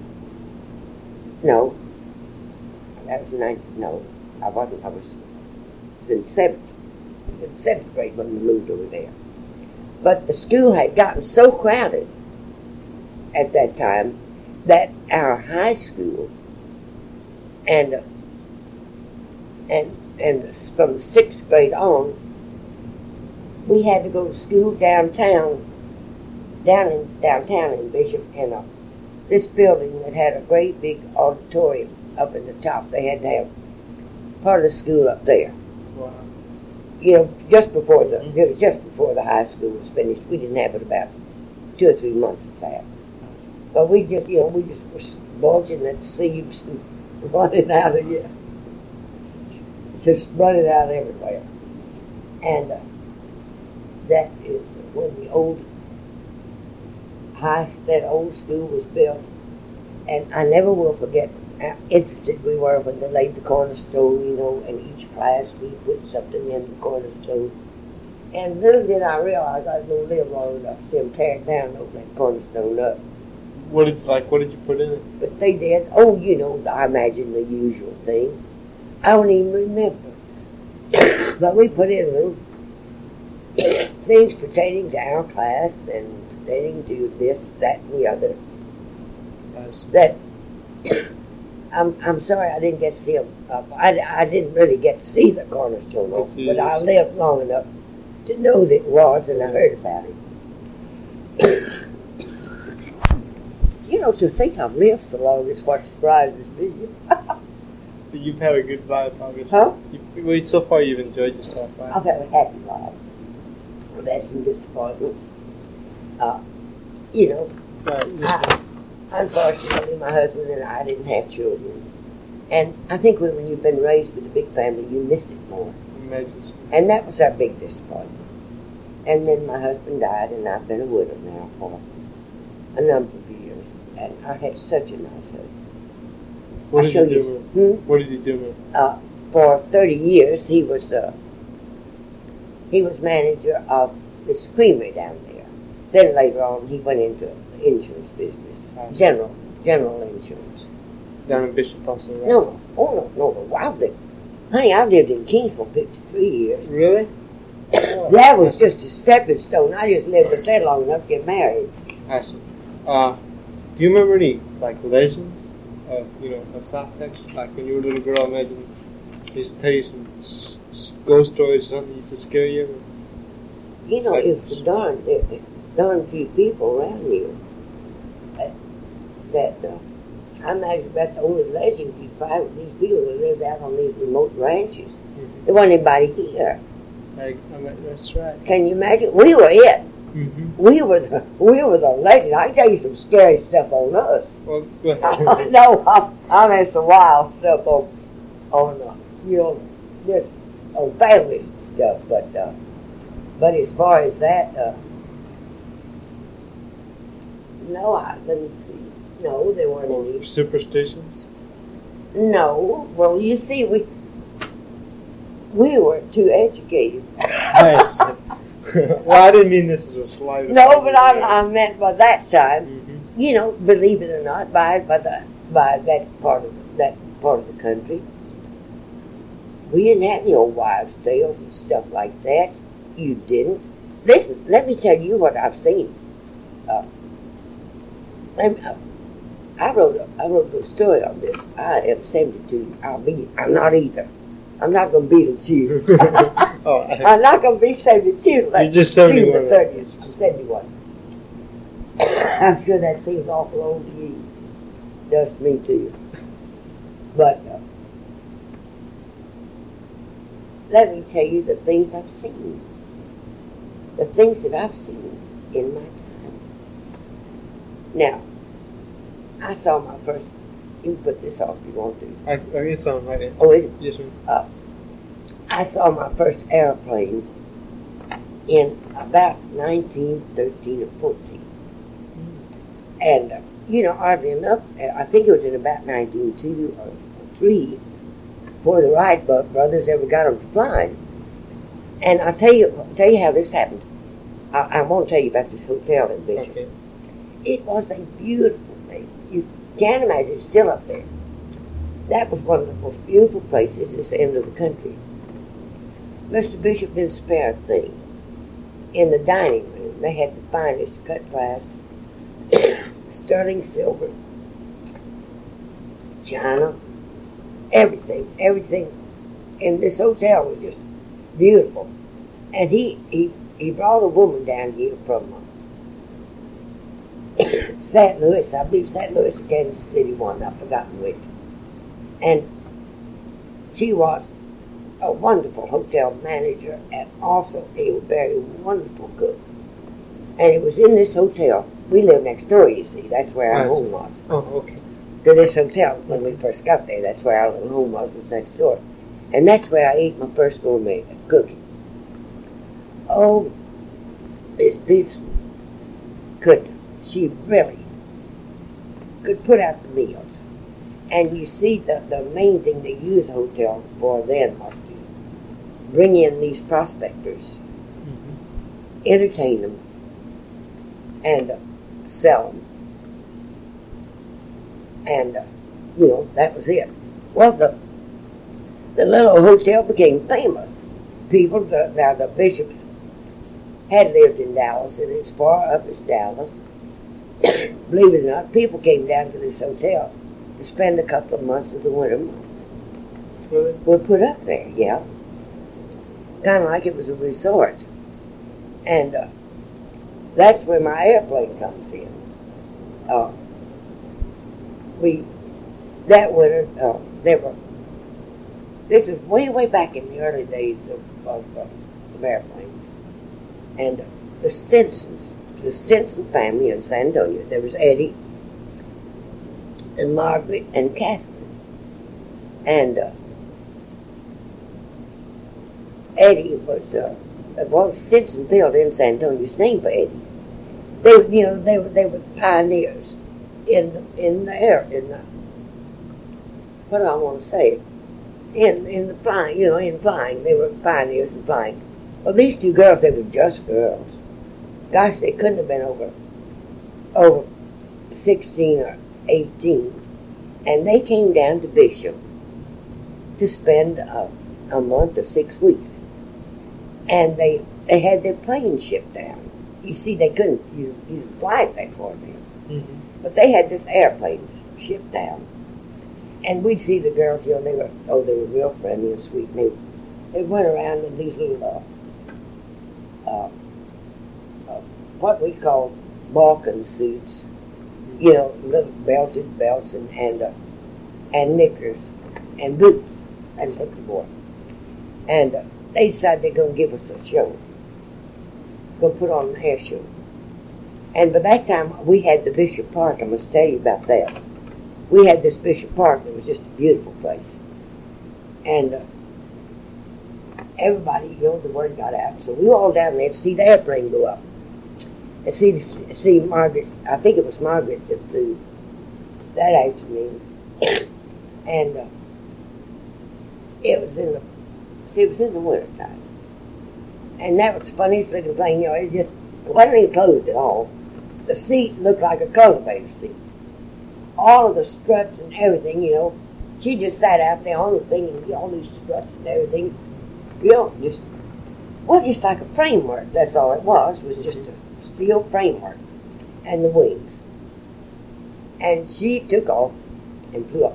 no, that was ninth, no, I wasn't, I was, was in seventh, I was in seventh grade when we moved over there. But the school had gotten so crowded at that time that our high school and uh, and and from the sixth grade on, we had to go to school downtown, down in downtown in Bishop, in a, this building that had a great big auditorium up in the top. They had to have part of the school up there. Wow. you know, just before the, it was just before the high school was finished. We didn't have it about two or three months of that. But we just, you know, we just were bulging at the seams and running out of you. Just running out everywhere. And uh, that is when the old high, that old school was built. And I never will forget how interested we were when they laid the cornerstone, you know, and each class we put something in the cornerstone. And little did I realize I was going to live long enough to see them tear it down and open that cornerstone up. What did like? What did you put in it? But they did. Oh, you know, I imagine the usual thing. I don't even remember. But we put in little things pertaining to our class and pertaining to this, that, and the other. Nice. That I'm I'm sorry I didn't get to see them. Uh, I, I didn't really get to see the cornerstone open, but I lived long enough to know that it was, and I heard about it. You know, to think I've lived so long is what surprises me. You've had a good life, obviously. Huh? You, well, so far you've enjoyed yourself, right? I've had a happy life. I've had some disappointments. Uh, you know, Right. I, unfortunately, my husband and I didn't have children. And I think when, when you've been raised with a big family, you miss it more. Imagine so. And that was our big disappointment. And then my husband died, and I've been a widow now for a number of years. And I had such a nice husband. What I did you showed do you- with Hmm? What did you do with Uh, for thirty years, he was uh, he was manager of this creamery down there. Then later on, he went into the insurance business, general general insurance. down in Bishop also, right? No, no, oh no, no, no. I've lived, honey, I lived in Kings for fifty-three years. Really? Oh, That was just a stepping stone. I just lived with that long enough to get married. I see. Uh, do you remember any, like, legends of, you know, of South Texas? Like, when you were a little girl, imagine they used to tell you some s- s- ghost stories or something that used to scare you? You know, Like- it's a darn, there- there- darn few people around here that, that uh, I imagine that's the only legend you find with these people that live out on these remote ranches. Mm-hmm. There wasn't anybody here. Like, I mean, that's right. Can you imagine? We were it. Mm-hmm. We were the we were the legend. I can tell you some scary stuff on us. Well, go ahead. No, I've, I've had some wild stuff on on uh, you know, just on families and stuff. But uh, but as far as that, uh, no, I let me see. No, there weren't any. Superstitions? No, well, you see, we we were too educated. Nice. Well, I didn't mean this as a slight. No, but I, I meant by that time, Mm-hmm. you know, believe it or not, by by the by that part of that part of the country, we didn't have any old wives' tales and stuff like that. You didn't. Listen, let me tell you what I've seen. Uh, let me, uh, I wrote a, I wrote a story on this. I am seventy-two. I'll be. I'm not either. I'm not going to be the two. Oh, I, I'm not going to be seventy-two. You're just seventy-one, The right? thirties. I'm seventy-one. I'm sure that seems awful old to you. Does to me too. But uh, let me tell you the things I've seen. The things that I've seen in my time. Now, I saw my first. You can put this on if you want to. I, I it's on right now. Oh, is it? Yes, ma'am. Uh, I saw my first airplane in about nineteen thirteen or fourteen. And, uh, you know, oddly enough, uh, I think it was in about nineteen oh two or three before the Wright brothers ever got them to flying. And I'll tell you, I'll tell you how this happened. I, I won't tell you about this hotel in Bishop. Okay. It was a beautiful thing. You can't imagine it's still up there. That was one of the most beautiful places at this end of the country. Mister Bishop didn't spare a thing. In the dining room, they had the finest cut glass, sterling silver, china, everything, everything. And this hotel was just beautiful. And he, he, he brought a woman down here from uh, Saint Louis, I believe Saint Louis or Kansas City one, I've forgotten which. And she was a wonderful hotel manager and also a very wonderful cook. And it was in this hotel. We lived next door, you see. That's where our I see. home was. Oh, okay. To this hotel, when we first got there, that's where our little home was, was next door. And that's where I ate my first gourmet cookie. Oh, Miss Peterson could, she really could put out the meals. And you see, the, the main thing they used hotels for then was to bring in these prospectors, Mm-hmm. entertain them, and uh, sell them. And, uh, you know, that was it. Well, the, the little hotel became famous. People, the, now the bishops had lived in Dallas, and as far up as Dallas, believe it or not, people came down to this hotel to spend a couple of months of the winter months. Really? Were put up there, yeah. Kind of like it was a resort. And uh, that's where my airplane comes in. Uh, we, that winter, uh, there were, this is way, way back in the early days of, of, uh, of airplanes. And uh, the Stinsons, the Stinson family in San Antonio, there was Eddie and Margaret and Catherine. And uh, Eddie was, uh, well, Stinson built in San Antonio, it's named for Eddie. They, you know, they were they were pioneers in in the air, in the, what do I want to say? In in the flying, you know, in flying, they were pioneers in flying. Well, these two girls, they were just girls. Gosh, they couldn't have been over over sixteen or eighteen, and they came down to Bishop to spend a, a month or six weeks, and they they had their plane shipped down. You see, they couldn't you you fly it back for them, Mm-hmm. but they had this airplane shipped down, and we'd see the girls. You know, they were oh, they were real friendly and sweet. And they they went around in these little uh, uh, uh, what we call Balkan suits. You know, little belted belts and and, uh, and knickers and boots. That's what they wore. And uh, they decided they're going to give us a show. Going to put on an air show. And by that time, we had the Bishop Park. I must tell you about that. We had this Bishop Park that was just a beautiful place. And uh, everybody, you know, the word got out. So we were all down there to see the airplane go up. And see, see Margaret, I think it was Margaret that flew that afternoon. And uh, it was in the, see, it was in the winter time. And that was the funniest looking plane, you know, it just wasn't enclosed at all. The seat looked like a cultivator seat. All of the struts and everything, you know, she just sat out there on the thing and all these struts and everything, you know, just, well, just like a framework, that's all it was, was just a steel framework and the wings. And she took off and flew up.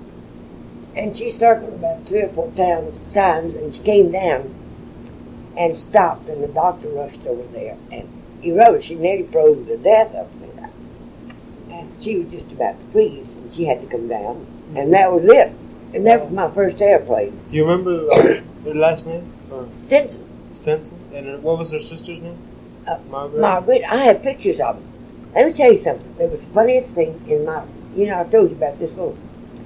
And she circled about three or four times, times and she came down and stopped, and the doctor rushed over there. And he rose, she nearly froze to death up there. And she was just about to freeze, and she had to come down. And that was it. And that was my first airplane. Do you remember uh, her last name? Or Stinson. Stenson? And her, what was her sister's name? Uh, Margaret? Margaret, I have pictures of them. Let me tell you something. It was the funniest thing in my, you know, I told you about this little,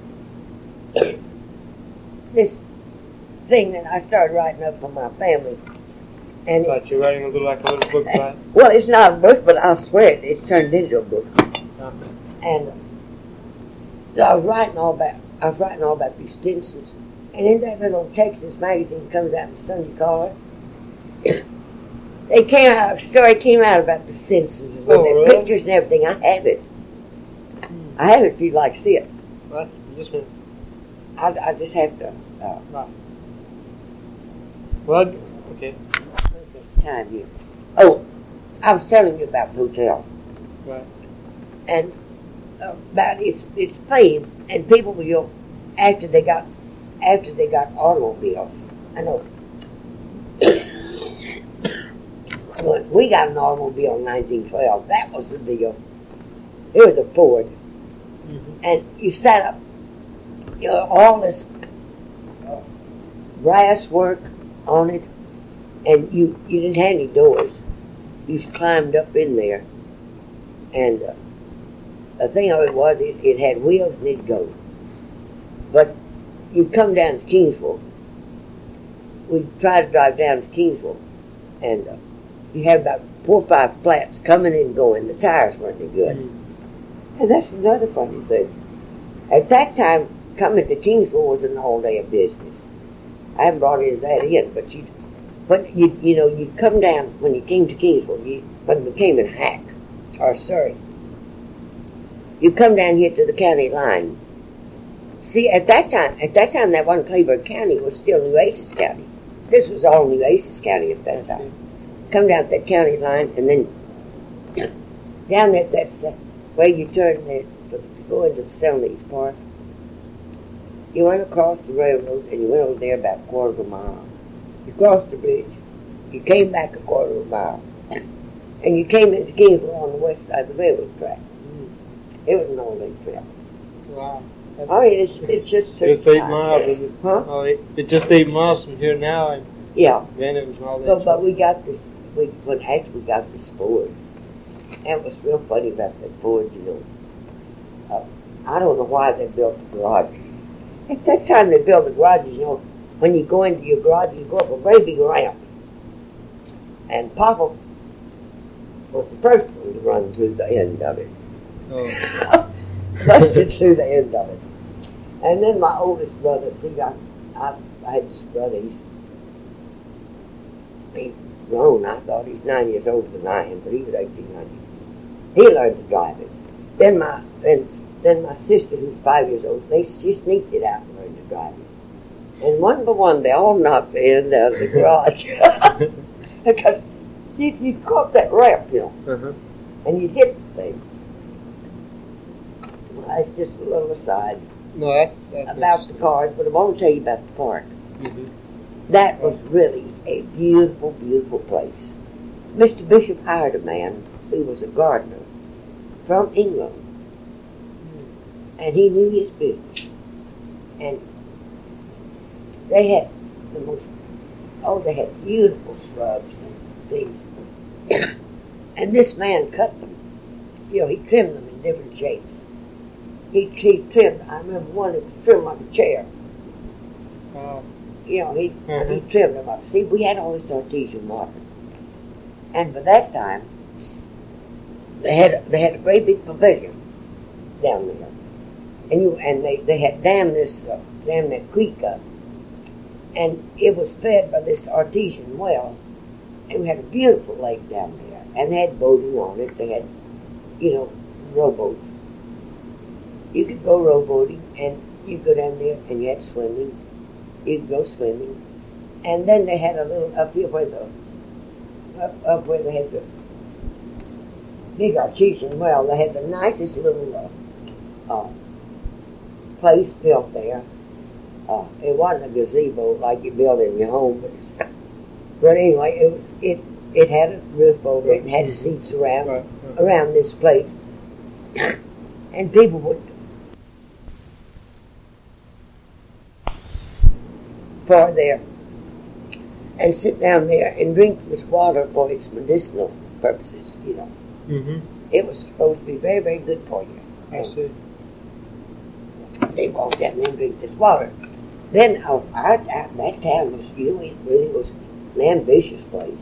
this thing that I started writing up for my family. And Like you're writing a little, like a little book, right? well, it's not a book, but I swear it, it's turned into a book. Yeah. And so I was writing all about, I was writing all about these Stinsons. And in that little Texas magazine that comes out in Sunday Caller, they came out, a story came out about the Stinsons with Oh, their really? pictures and everything. I have it. I have it if you'd like to see it. Well, that's just me. I, I just have to, uh, Wow. Well, okay. time here. Oh, I was telling you about the hotel. Right. And uh, about its, its fame, and people will, you know, after they got, after they got automobiles, I know. When we got an automobile in nineteen twelve, that was the deal. It was a Ford. Mm-hmm. And you sat up, you know, all this uh, brass work on it, and you, you didn't have any doors. You just climbed up in there, and uh, the thing of it was, it, it had wheels and it'd go. But you'd come down to Kingsville. We'd try to drive down to Kingsville, and uh, you have about four or five flats coming and going. The tires weren't any good. Mm-hmm. And that's another funny thing. At that time, coming to Kingsville was an all-day business. I haven't brought into that in, but you, but you, you know, you come down when you came to Kingsville. You, when you came in Hack or Surrey, you come down here to the county line. See, at that time, at that time, that one Cleveland County was still Nueces County. This was all Nueces County at that time. Come down that county line, and then down there, that's uh, where you turn there to, to go into the Selnese Park. You went across the railroad, and you went over there about a quarter of a mile. You crossed the bridge. You came back a quarter of a mile. And you came into Kingsville on the west side of the railroad track. Mm. It was an all-day trip. Wow. That's Oh, yeah, it's, it's just... just eight miles. It's, huh? oh, eight, it's just eight miles from here now, and yeah. then it was all that. So, but we got this, we, when actually we got this Ford. And what's real funny about that Ford, you know, uh, I don't know why they built the garage. At that time they built the garages, you know, when you go into your garage, you go up a very big ramp. And Papa was the first one to run through the end of it. Oh. Busted through the end of it. And then my oldest brother, see, I, I, I had this brother, he's, he's grown. I thought he's nine years older than I am, but he was eighteen hundred. He learned to drive it. Then my, then, then my sister, who's five years old, they, she sneaked it out and learned to drive it. And one by one, they all knocked the end out of the garage. Because you, you caught that ramp, you know, Uh-huh. and you hit the thing. Well, that's just a little aside No, that's, that's about the cars, but I want to tell you about the park. Mm-hmm. That was really a beautiful, beautiful place. Mister Bishop hired a man who was a gardener from England, and he knew his business. And they had the most, oh, they had beautiful shrubs and things. And this man cut them. You know, he trimmed them in different shapes. He, he trimmed, I remember one that was trimmed like a chair. Wow. You know, he, Mm-hmm. he trimmed them up. See, we had all this artesian water. And by that time, they had they had a great big pavilion down there. And you and they, they had dammed this, uh, dammed that creek up. And it was fed by this artesian well. And we had a beautiful lake down there. And they had boating on it. They had, you know, rowboats. You could go rowboating, and you could go down there, and you had swimming. You could go swimming. And then they had a little, up here where the, up, up where they had the big artesian well, they had the nicest little uh, uh, place built there. Uh, it wasn't a gazebo like you build in your home, but it's, but anyway, it was it it had a roof over it and had seats around Right, right. around this place, and people would for there and sit down there and drink this water for its medicinal purposes. You know, Mm-hmm. it was supposed to be very, very good for you. I see. They walked down there and drink this water. Then uh, our, our, that town was, you know, it really was an ambitious place.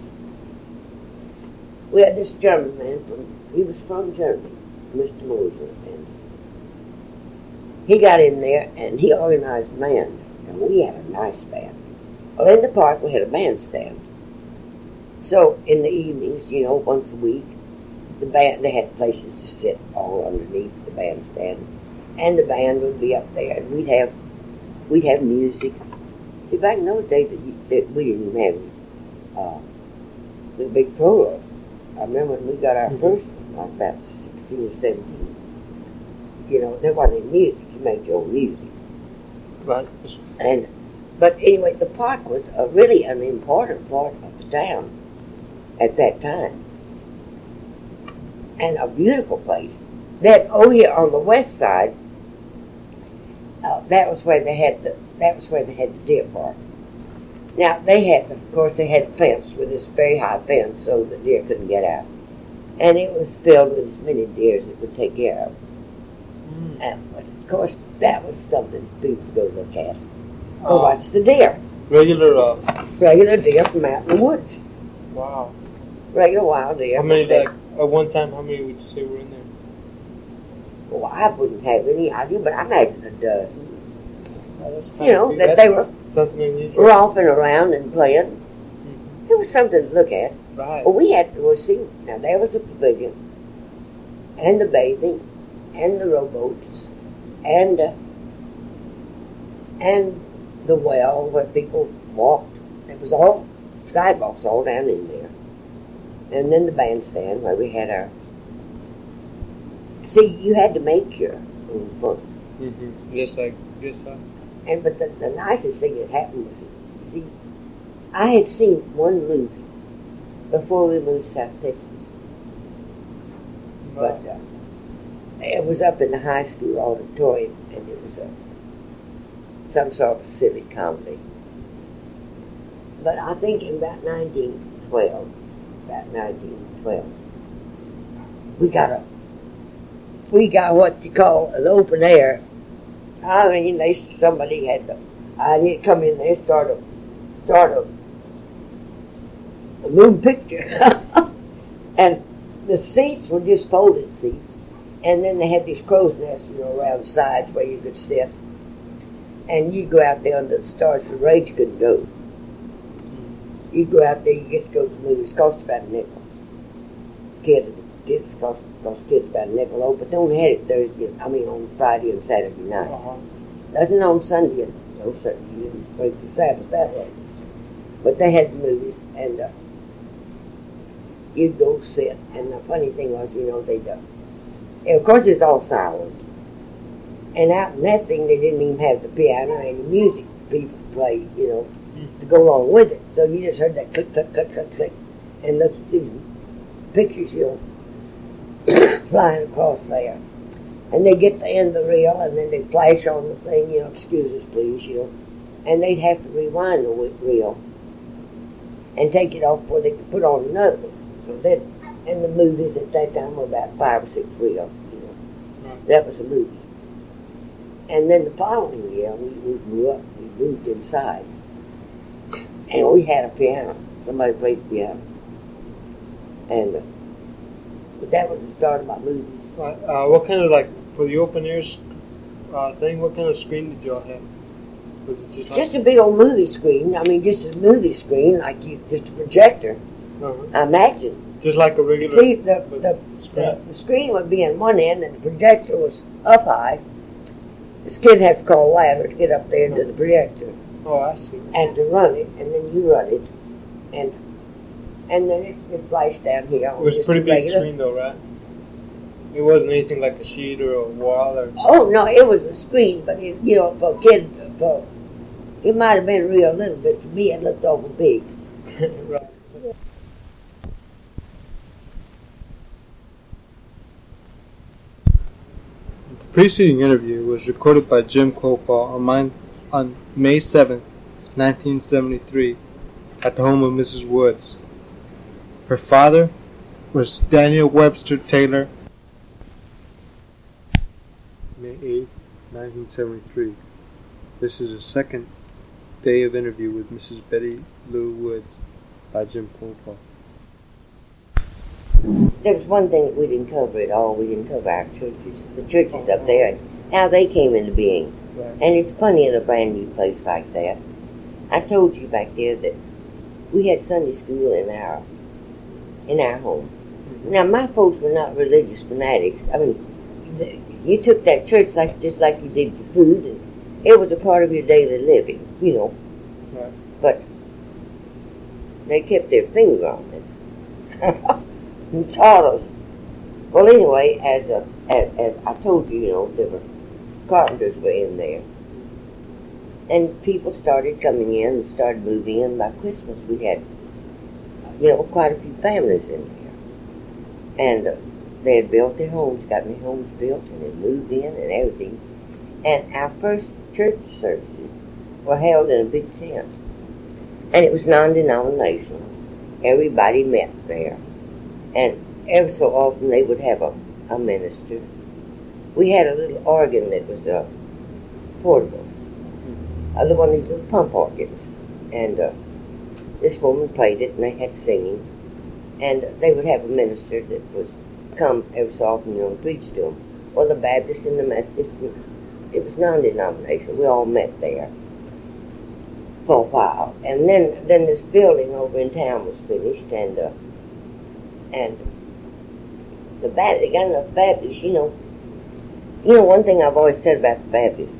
We had this German man from, he was from Germany, Mister Moser, and he got in there and he organized a band, and we had a nice band. Well, in the park we had a bandstand. So in the evenings, you know, once a week, the band, they had places to sit all underneath the bandstand, and the band would be up there, and we'd have we'd have music. See, back in those days, that, you, that we didn't even have uh, the big prolos. I remember when we got our Mhm. first one, like about sixteen or seventeen. You know, there wasn't any music; you made your own music. Right. And but anyway, the park was a, really an important part of the town at that time, and a beautiful place. Then over here on the west side, uh, that was where they had the that was where they had the deer park. Now, they had, of course, they had a fence with this very high fence so the deer couldn't get out. And it was filled with as many deer as it would take care of. Mm. And, of course, that was something people to go look at. Or Oh. watch the deer. Regular, uh, Regular deer from out in the woods. wow. Regular wild deer. How many, They- like, at one time, how many would you say were in there? Well, I wouldn't have any idea, but I imagine a dozen. Oh, that's You kinda know, big. that they That's something unusual. Romping around and playing. Mhm. It was something to look at. Right. Well, we had to go see. Now, there was the pavilion, and the bathing, and the rowboats, and uh, and the well where people walked. It was all sidewalks all down in there. And then the bandstand where we had our. See, you had to make your own fun. Mm-hmm. Just like this, huh? And but the, the nicest thing that happened was, you see, I had seen one movie before we moved to South Texas, but uh, it was up in the high school auditorium, and it was a some sort of civic comedy. But I think in about nineteen twelve, about nineteen twelve, we got a we got what you call an open air. I mean, they somebody had to. I need to come in there, start a start a, a moving picture, and the seats were just folded seats, and then they had these crow's nests, you know, around the sides where you could sit, and you go out there under the stars. The rage couldn't go. You go out there, you just go to the movies. Cost about a nickel. Kids, kids cost cost kids about a nickel. Oh, but they only had it Thursday. I mean, on Friday and Saturday nights. Uh-huh. Nothing on Sunday. No, certainly you didn't break the Sabbath that way. But they had the movies, and uh, you'd go sit. And the funny thing was, you know, they'd. Uh, and of course, it's all silent. And out in that thing, they didn't even have the piano or any music people play, you know, to go along with it. So you just heard that click, click, click, click, click, and look at these pictures, you know, flying across there. And they get to the end of the reel, and then they flash on the thing, you know, excuse us, please, you know. And they'd have to rewind the wi- reel and take it off before they could put on another one. So that, and the movies at that time were about five or six reels, you know. Right. That was a movie. And then the following year, we, we grew up, we moved inside. And we had a piano. Somebody played the piano. And uh, but that was the start of my movies. Right. Uh, what kind of, like, for the open air uh, thing, what kind of screen did y'all have? Was it just like... Just a big old movie screen. I mean, just a movie screen, like you, just a projector. Uh-huh. I imagine. Just like a regular... See, the, the, the, the screen would be in one end, and the projector was up high. This kid had to call a ladder to get up there to the projector. Oh, I see. And to run it, and then you run it, and and then it, it flashed down here. It was a pretty big screen, though, right? It wasn't anything like a sheet or a wall or... Oh, no, it was a screen, but, it, you know, for a kid, for, it might have been real little, but for me it looked awful big. Right. The preceding interview was recorded by Jim Clopall on, mine, on May seventh, nineteen seventy-three, at the home of Missus Woods. Her father was Daniel Webster Taylor. May eighth, nineteen seventy-three. This is a second day of interview with Missus Betty Lou Woods by Jim Clopall. There was one thing that we didn't cover at all. We didn't cover our churches, the churches up there, and how they came into being. Right. And it's funny in a brand new place like that. I told you back there that we had Sunday school in our in our home. Now, my folks were not religious fanatics. I mean, the, you took that church like just like you did your food, and it was a part of your daily living, you know. Right. But they kept their finger on it and taught us. Well, anyway, as, a, as as I told you, you know, there were carpenters were in there, and people started coming in and started moving in. By Christmas, we had, you know, quite a few families in here, and uh, they had built their homes, got their homes built, and they moved in and everything. And our first church services were held in a big tent, And it was non-denominational. Everybody met there. And every so often they would have a, a minister. We had a little organ that was uh, portable. Uh, one of these little pump organs. And uh, this woman played it, and they had singing. And they would have a minister that was come every so often, you know, and preach to them. Well, the Baptists and the Methodists, it was non-denominational. We all met there for a while. And then, then this building over in town was finished, and uh, and the Baptist, they got enough Baptists, you know. You know, one thing I've always said about the Baptists,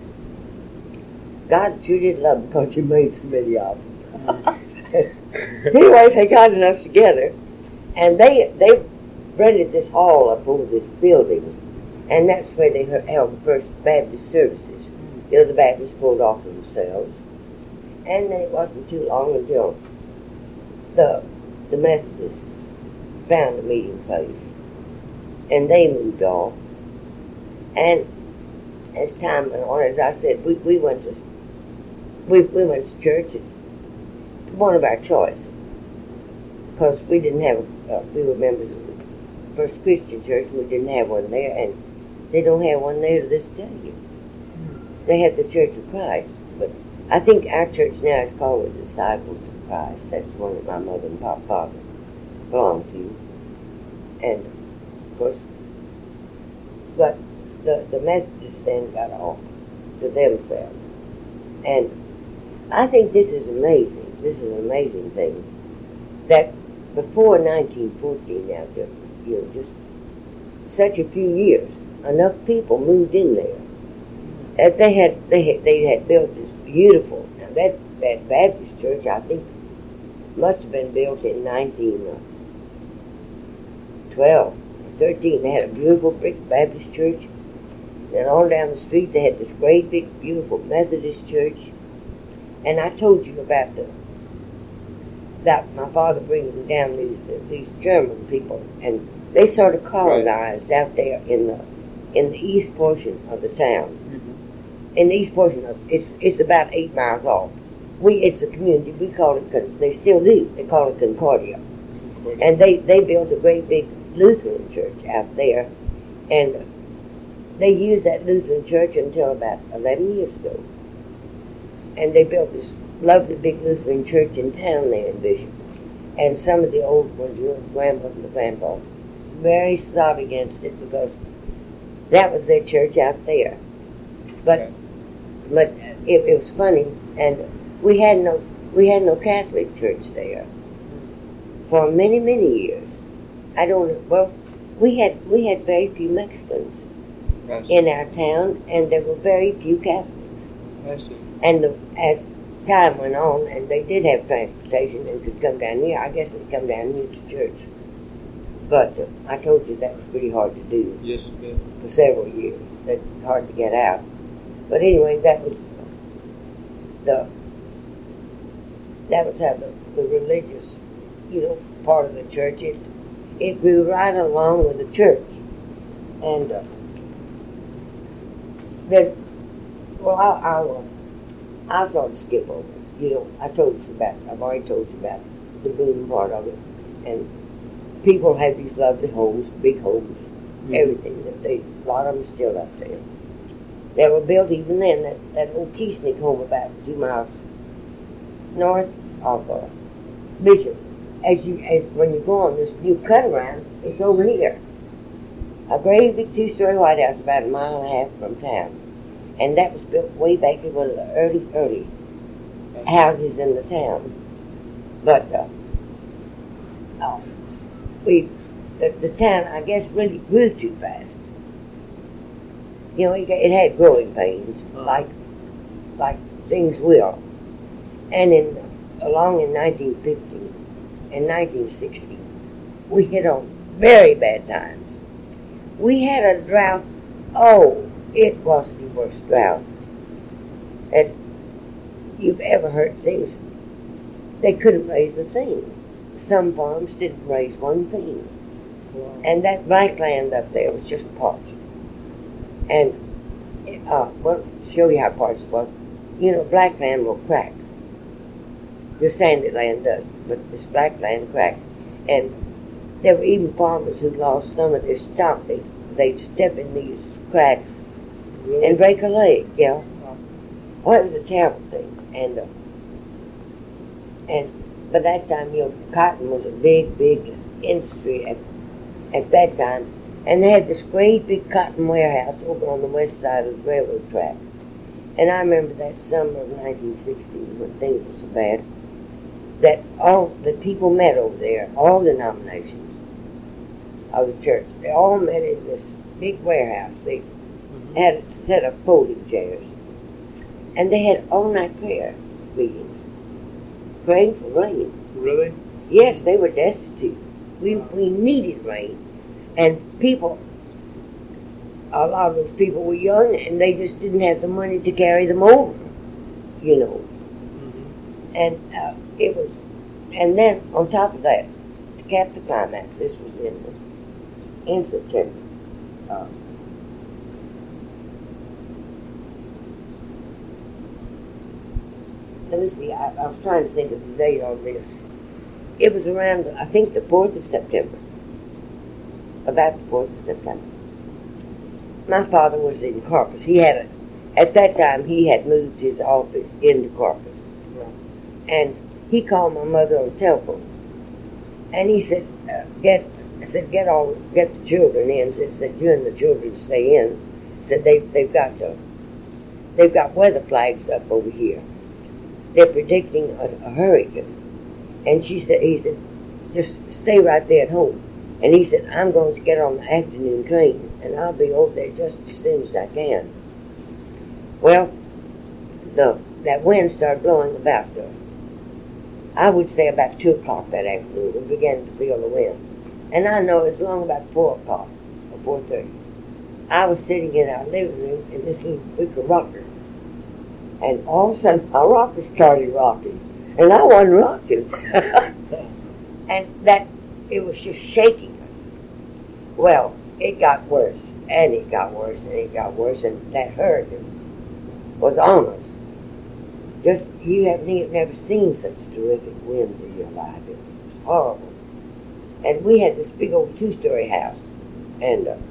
God sure did love them because you made so many of them. Anyway, they got enough together, and they they rented this hall up over this building, and that's where they held the first Baptist services. You know, the Baptists pulled off themselves, and then it wasn't too long until the the Methodists found a meeting place, and they moved off. And as time went on, as I said, we, we went to we we went to church, one of our choice, because we didn't have uh, we were members of the First Christian Church, and we didn't have one there, and they don't have one there to this day. They had the Church of Christ, but I think our church now is called the Disciples of Christ. That's the one that my mother and pop father belonged to, and of course, but the the Methodists then got off to themselves, and I think this is amazing. This is an amazing thing that before nineteen fourteen, now just you know just such a few years, enough people moved in there that they had they had, they had built this beautiful. Now that that Baptist church, I think, must have been built in nineteen twelve, thirteen. They had a beautiful brick Baptist church. Then all down the street they had this great big beautiful Methodist church. And I told you about the that my father bringing down these uh, these German people, and they sort of colonized right out there in the in the east portion of the town. Mm-hmm. In the east portion of it's it's about eight miles off. We it's a community. We call it. They still do. They call it Concordia. Concordia. And they they built a great big Lutheran church out there, and they used that Lutheran church until about eleven years ago. And they built this lovely big Lutheran church in town there in Bishop. And some of the old ones, you know, the grandpas and the grandpas, very sobbed against it because that was their church out there. But okay. but it, it was funny, and we had no we had no Catholic church there for many many years. I don't know. Well, we had we had very few Mexicans That's in our town, and there were very few Catholics. I see. And the, as time went on, and they did have transportation and could come down here, I guess they'd come down here to church. But uh, I told you that was pretty hard to do. Yes, it did. For several years. That's hard to get out. But anyway, that was the that was how the, the religious, you know, part of the church. It it grew right along with the church, and uh, then well, I, I'll. I'll sort of skip over it. You know, I told you about, I've already told you about the boom part of it. And people had these lovely homes, big homes, mm-hmm. everything. That they, a lot of them still up there. They were built even then, that, that old Keesnick home about two miles north of uh, Bishop. As you, as when you go on this new cut around, it's over here. A great big two-story White House about a mile and a half from town. And that was built way back in one of the early, early houses in the town. But uh, oh, we, the, the town, I guess, really grew too fast. You know, it, it had growing pains, like like things will. And in along in nineteen fifteen and nineteen sixteen, we hit on very bad times. We had a drought. Oh. It was the worst drought that you've ever heard. Things they couldn't raise a thing. Some farms didn't raise one thing, wow. And that black land up there was just parched. And uh, well, to show you how parched it was, you know, black land will crack. The sandy land does, but this black land cracked. And there were even farmers who lost some of their stock. They'd, they'd step in these cracks Really? and break a leg, yeah. Oh, it was a terrible thing. And, uh, and by that time, you know, cotton was a big, big industry at, at that time. And they had this great big cotton warehouse over on the west side of the railroad track. And I remember that summer of nineteen sixty, when things were so bad, that all the people met over there, all denominations of the church. They all met in this big warehouse. They mm-hmm. had a set of folding chairs. And they had all-night prayer meetings, praying for rain. Really? Yes, they were destitute. We, we needed rain. And people, a lot of those people were young, and they just didn't have the money to carry them over, you know. Mm-hmm. And uh, it was, and then on top of that, to cap the climax, this was in in September. Uh, let me see. I, I was trying to think of the date on this. It was around, I think, the fourth of September. About the fourth of September. My father was in Corpus. He had a, at that time, he had moved his office into Corpus. Yeah. And he called my mother on the telephone. And he said, uh, get, I said, get all, get the children in. Said, said, you and the children stay in. Said, they, they've got the, they've got weather flags up over here. They're predicting a, a hurricane. And she said, he said, just stay right there at home. And he said, I'm going to get on the afternoon train, and I'll be over there just as soon as I can. Well, the that wind started blowing about, the, I would say about two o'clock that afternoon. We began to feel the wind. And I know it's long about four o'clock, or four thirty. I was sitting in our living room in this little wicker rocker. And all of a sudden, our rocker started rocking. And I wasn't rocking. And that, it was just shaking us. Well, it got worse, and it got worse, and it got worse, and that hurricane was on us. Just, you have never seen such terrific winds in your life. It was just horrible. And we had this big old two-story house, and uh,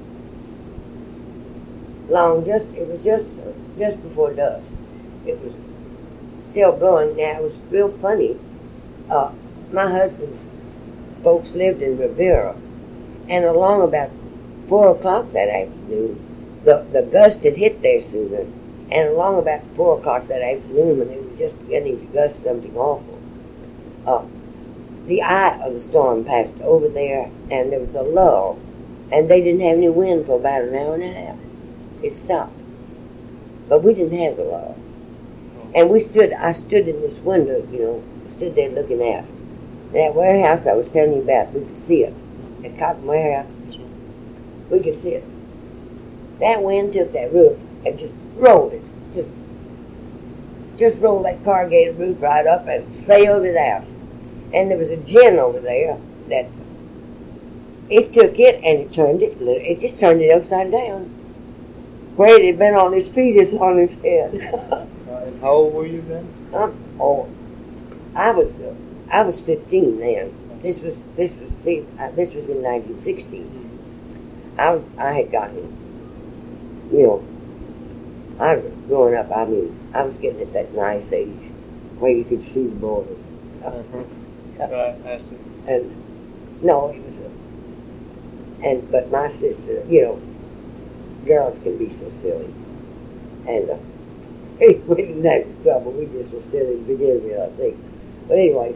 long, just, it was just, uh, just before dusk. It was still blowing. Now, it was real funny. Uh, my husband's folks lived in Rivera, and along about four o'clock that afternoon, the, the gust had hit there sooner, and along about four o'clock that afternoon, when it was just beginning to gust something awful, uh, the eye of the storm passed over there, and there was a lull, and they didn't have any wind for about an hour and a half. It stopped. But we didn't have the lull. And we stood, I stood in this window, you know, stood there looking out. That warehouse I was telling you about, we could see it. That cotton warehouse, we could see it. That wind took that roof and just rolled it. Just, just rolled that corrugated roof right up and sailed it out. And there was a gin over there that it took it and it turned it, it just turned it upside down. Where it had been on his feet is on his head. uh, how old were you then? Um, oh, I was, uh, I was fifteen then. This was, this was, see, uh, this was in nineteen sixty. I was, I had gotten, you know, I was growing up. I mean, I was getting at that nice age where you could see the borders. Uh-huh. Right, I see. And no, it was a, and but my sister, you know, girls can be so silly, and uh, we didn't have trouble. We just were silly to begin with, I think. But anyway,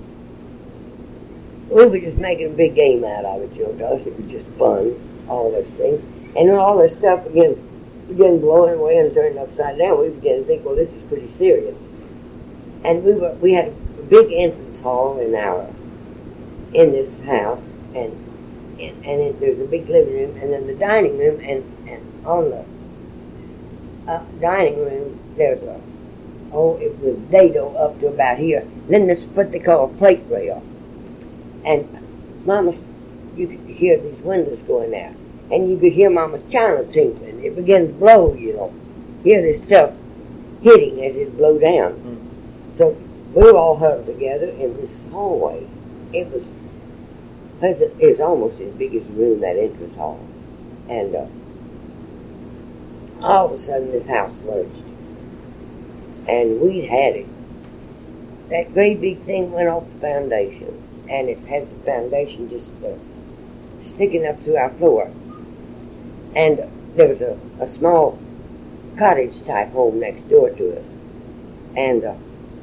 we were just making a big game out of it, you know. To us, it was just fun, all those things, and when all this stuff began began blowing away and turning upside down, we began to think, well, this is pretty serious. And we were we had a big entrance hall in our in this house, and and, and it, there's a big living room, and then the dining room, and, and on the uh, dining room there's a oh it was dado up to about here. And then there's what they call a plate rail, and Mama's you could hear these windows going out, and you could hear Mama's china tinkling. It began to blow, you know, hear this stuff hitting as it blow down. Mm. So we were all huddled together in this hallway. It was, it was almost as big as the room, that entrance hall. And uh, all of a sudden this house lurched. And we'd had it. That great big thing went off the foundation. And it had the foundation just uh, sticking up through our floor. And there was a, a small cottage-type home next door to us. And uh,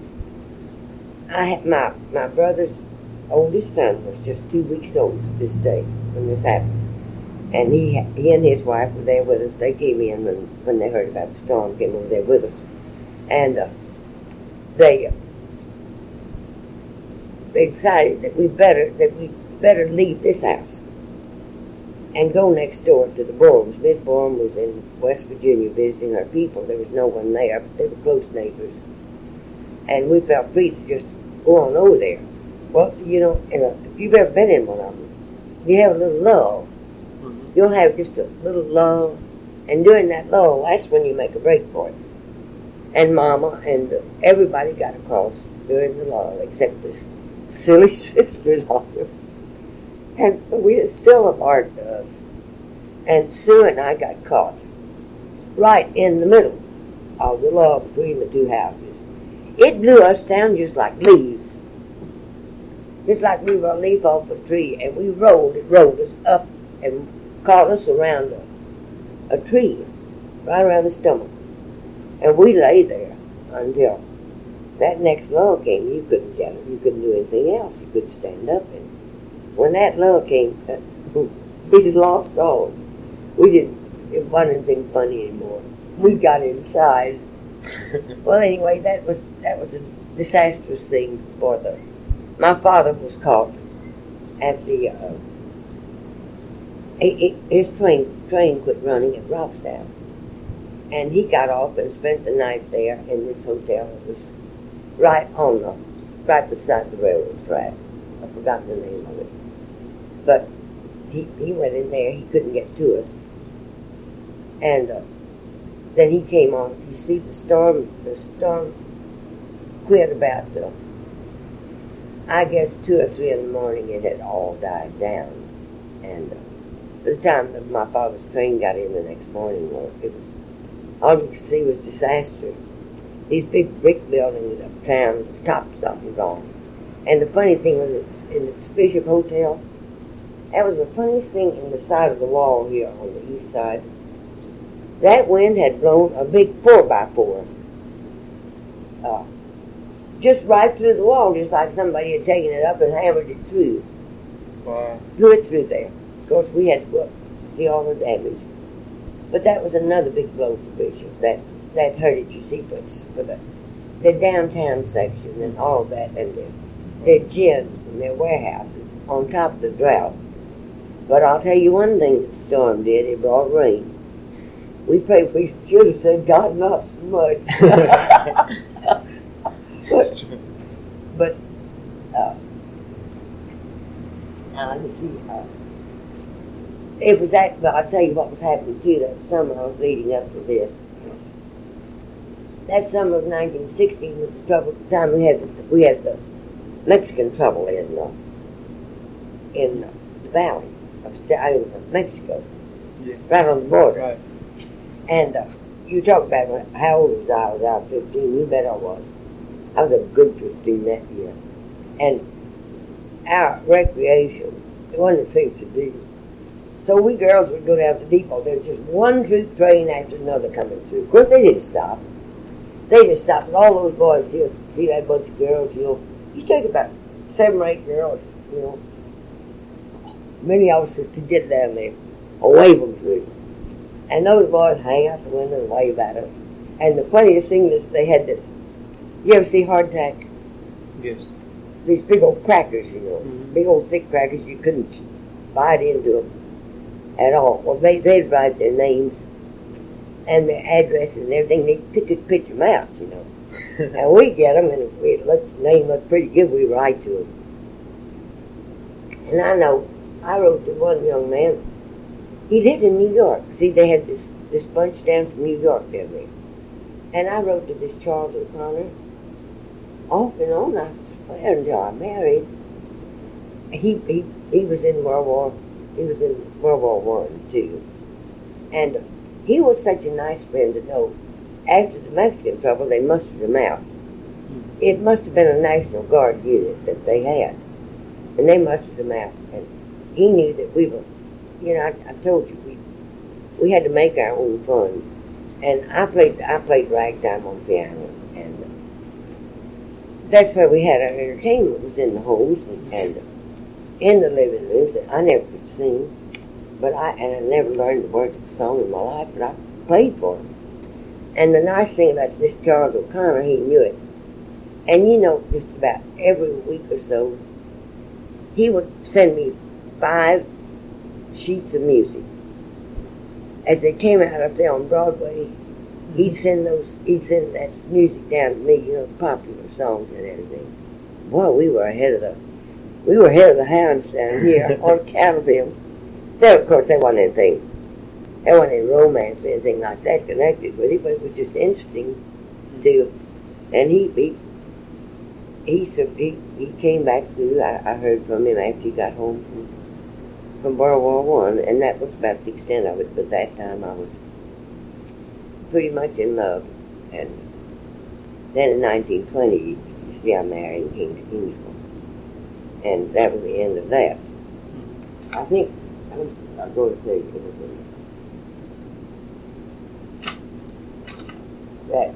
I had my, my brother's oldest son was just two weeks old this day when this happened. And he he and his wife were there with us. They came in when, when they heard about the storm, came over there with us. And uh, they... Uh, They decided that we better that we better leave this house and go next door to the Borums. Miss Borum was in West Virginia visiting her people. There was no one there, but they were close neighbors, and we felt free to just go on over there. Well, you know, in a, if you've ever been in one of them, you have a little lull. Mm-hmm. You'll have just a little lull, and during that lull, that's when you make a break for it. And Mama and uh, everybody got across during the lull, except this silly sister-in-law. And we are still a part of. And Sue and I got caught right in the middle of the law between the two houses. It blew us down just like leaves. Just like we were a leaf off a tree, and we rolled, it rolled us up and caught us around a, a tree, right around the stomach. And we lay there until that next lull came. You couldn't get it. You couldn't do anything else. You couldn't stand up. And when that lull came, we just lost all. We didn't, it wasn't anything funny anymore. We got inside. Well, anyway, that was that was a disastrous thing for the. My father was caught at the. Uh, he, he, his train train quit running at Robstown, and he got off and spent the night there in this hotel. It was right on the, right beside the railroad track. I've forgotten the name of it. But he he went in there. He couldn't get to us, and uh, then he came on. You see, the storm the storm quit about uh, I guess two or three in the morning. It had all died down, and uh, by the time that my father's train got in the next morning, well, it was all you could see was disaster. These big brick buildings uptown, the tops of them gone. And the funny thing was, in the Bishop Hotel, that was the funniest thing in the side of the wall here on the east side. That wind had blown a big four by four. Uh, just right through the wall, just like somebody had taken it up and hammered it through. Wow. Blew it through there. Of course, we had to go up to see all the damage. But that was another big blow for Bishop. That that hurted, you see, for, for the, the downtown section and all that, and their, their gyms and their warehouses on top of the drought. But I'll tell you one thing that the storm did, it brought rain. We prayed, we should have said, God, not so much. but, but uh, now let me see. Uh, it was that, but I'll tell you what was happening too that summer I was leading up to this. That summer of nineteen sixteen was the trouble. The time we had we had the Mexican trouble in uh, in uh, the valley of, of Mexico, yeah. Right on the border. Right. And uh, you talk about how old was I? I was out fifteen. You bet I was. I was a good fifteen that year. And our recreation, it wasn't a thing to do. So we girls would go down to the depot. There was just one troop train after another coming through. Of course, they didn't stop. They just stopped. And all those boys see, see that bunch of girls, you know. You take about seven or eight girls, you know. Many of us just did down there, or wave them through. And those boys hang out the window and wave at us. And the funniest thing is they had this, you ever see hardtack? Yes. These big old crackers, you know. Mm-hmm. Big Big old thick crackers, you couldn't bite into them at all. Well, they, they'd write their names and their addresses and everything. They could pitch them out, you know. And we get them, and if we looked, the name looked pretty good, we write to them. And I know, I wrote to one young man. He lived in New York. See, they had this, this bunch down from New York down there. And I wrote to this Charles O'Connor. off and on, I swear, until I married. He, he, he was in World War, he was in World War One, too. And he was such a nice friend to know. After the Mexican trouble, they mustered him out. It must have been a National Guard unit that they had. And they mustered him out. And he knew that we were, you know, I, I told you, we we had to make our own fun. And I played I played ragtime on piano. And that's where we had our entertainment, was in the homes and, and in the living rooms. I never could sing, but I and I never learned the words of a song in my life, but I played for him. And the nice thing about this Charles O'Connor, he knew it. And you know, just about every week or so, he would send me five sheets of music. As they came out up there on Broadway, he'd send those, he'd send that music down to me, you know, popular songs and everything. Boy, we were ahead of the, we were ahead of the hounds down here on account of him. So, of course, there wasn't anything, there wasn't any romance or anything like that connected with it, but it was just interesting to, and he, he, he, he, he came back through, I, I heard from him after he got home from, from World War One, and that was about the extent of it, but that time I was pretty much in love. And then in nineteen twenty, you see, I married and came to Kingsville. And that was the end of that. I think, I'm, I'm going to tell you everything. That.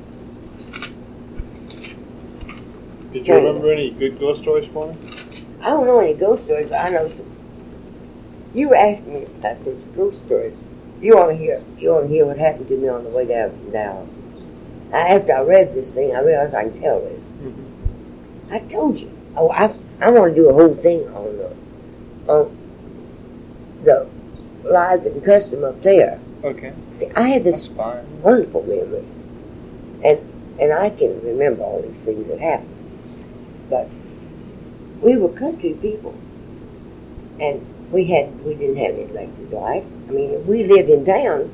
Did you remember any good ghost stories for me? I don't know any ghost stories, but I know some. You were asking me about these ghost stories. You want to hear? You want to hear what happened to me on the way down from Dallas? Now, after I read this thing, I realized I can tell this. Mm-hmm. I told you. Oh, I I want to do a whole thing on the on the live and custom up there. Okay. See, I had this wonderful memory, and and I can remember all these things that happened. But we were country people, and we had we didn't have any electric lights. I mean, we lived in town.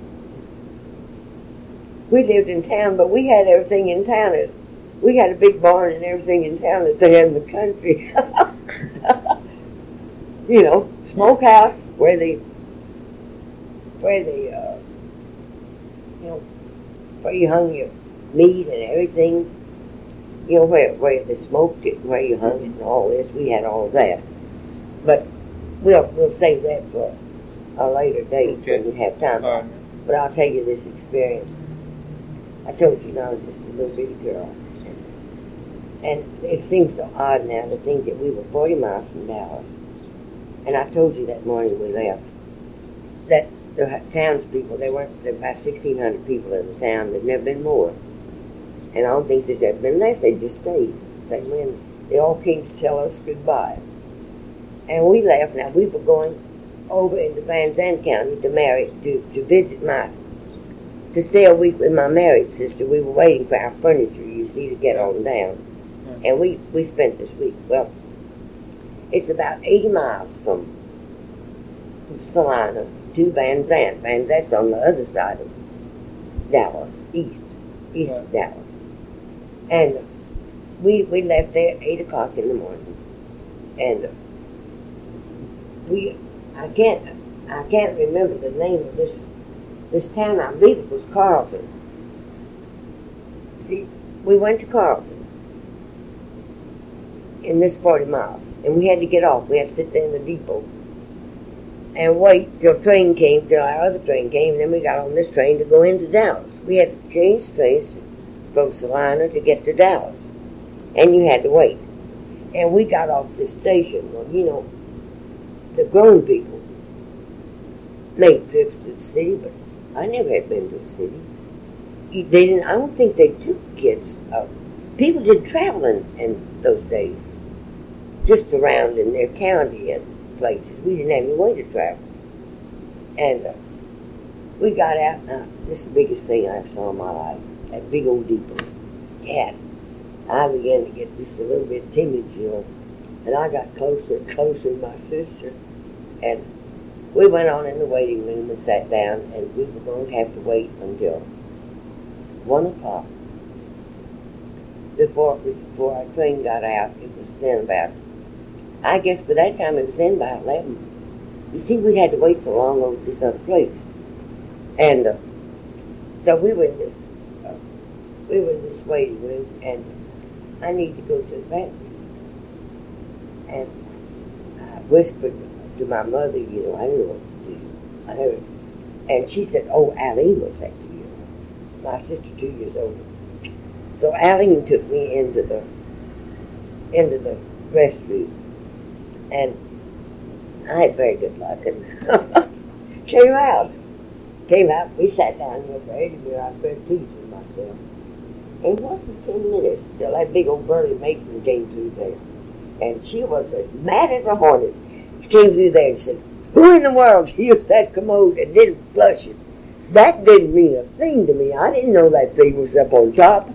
We lived in town, but we had everything in town. We had a big barn and everything in town that they had in the country. You know, smokehouse where they, where they, uh, you know, where you hung your meat and everything. You know, where where they smoked it, where you hung it, and all this. We had all of that, but we'll we'll save that for a later date okay. when we have time. Right. But I'll tell you this experience. I told you I was just a little bitty girl, and it seems so odd now to think that we were forty miles from Dallas. And I told you that morning we left that the townspeople, they weren't, there were about sixteen hundred people in the town. There'd never been more. And I don't think there's ever been less. They just stayed. Same when they all came to tell us goodbye. And we left. Now, we were going over into Van Zandt County to marry, to, to visit my, to stay a week with my married sister. We were waiting for our furniture, you see, to get on down. And we, we spent this week. Well, it's about eighty miles from, from Salina to Van Zandt. Van Zandt's on the other side of Dallas, east, east yeah. of Dallas. And we we left there at eight o'clock in the morning, and we I can't I can't remember the name of this this town. I believe it was Carlton. See, we went to Carlton in this forty miles, and we had to get off. We had to sit there in the depot and wait till train came, till our other train came, and then we got on this train to go into Dallas. We had to change trains from Salina to get to Dallas, and you had to wait. And we got off the station. Well, you know, the grown people made trips to the city, but I never had been to the city. They didn't. I don't think they took kids. Uh, people did travel in, in those days, just around in their county and places. We didn't have any way to travel, and uh, we got out. Now, this is the biggest thing I ever saw in my life. That big old depot. Dad, I began to get just a little bit timid, you know, and I got closer and closer to my sister, and we went on in the waiting room and sat down, and we were going to have to wait until one o'clock before before our train got out. It was then about, I guess by that time it was then about eleven. You see, we had to wait so long over this other place. And uh, so we were in this, uh, we were in this waiting room, and I need to go to the bathroom. And I whispered to my mother, you know, I didn't know what to do. I heard, and she said, "Oh, Aline was after you." My sister, two years older. So Aline took me into the into the restroom, and I had very good luck, and came out. Came out, we sat down in the bed, and I was very pleased with myself. And it wasn't ten minutes till that big old burly matron came through there. And she was as mad as a hornet. She came through there and said, "Who in the world used that commode and didn't flush it?" That didn't mean a thing to me. I didn't know that thing was up on top.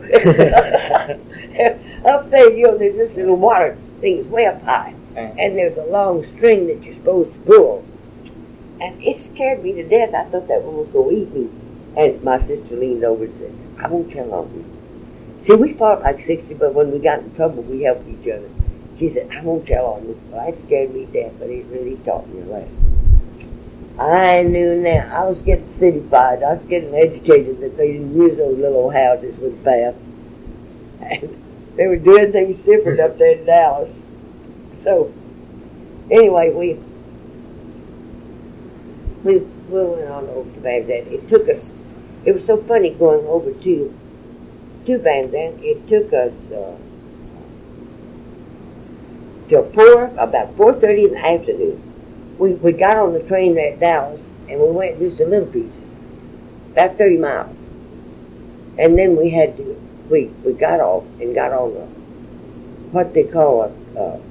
Up there, you know, there's this little water thing that's way up high. And there's a long string that you're supposed to pull. And it scared me to death. I thought that one was going to eat me. And my sister leaned over and said, "I won't tell on you." See, we fought like sixty, but when we got in trouble, we helped each other. She said, "I won't tell on you." Well, that scared me to death, but it really taught me a lesson. I knew now. I was getting cityfied. I was getting educated that they didn't use those little old houses with baths. And they were doing things different up there in Dallas. So, anyway, we... We, we went on over to Van Zandt. It took us, it was so funny going over to, to Van Zandt. It took us uh, till four, about four thirty in the afternoon. We, we got on the train there at Dallas, and we went just a little piece, about thirty miles. And then we had to, we, we got off and got on a, what they call a, uh,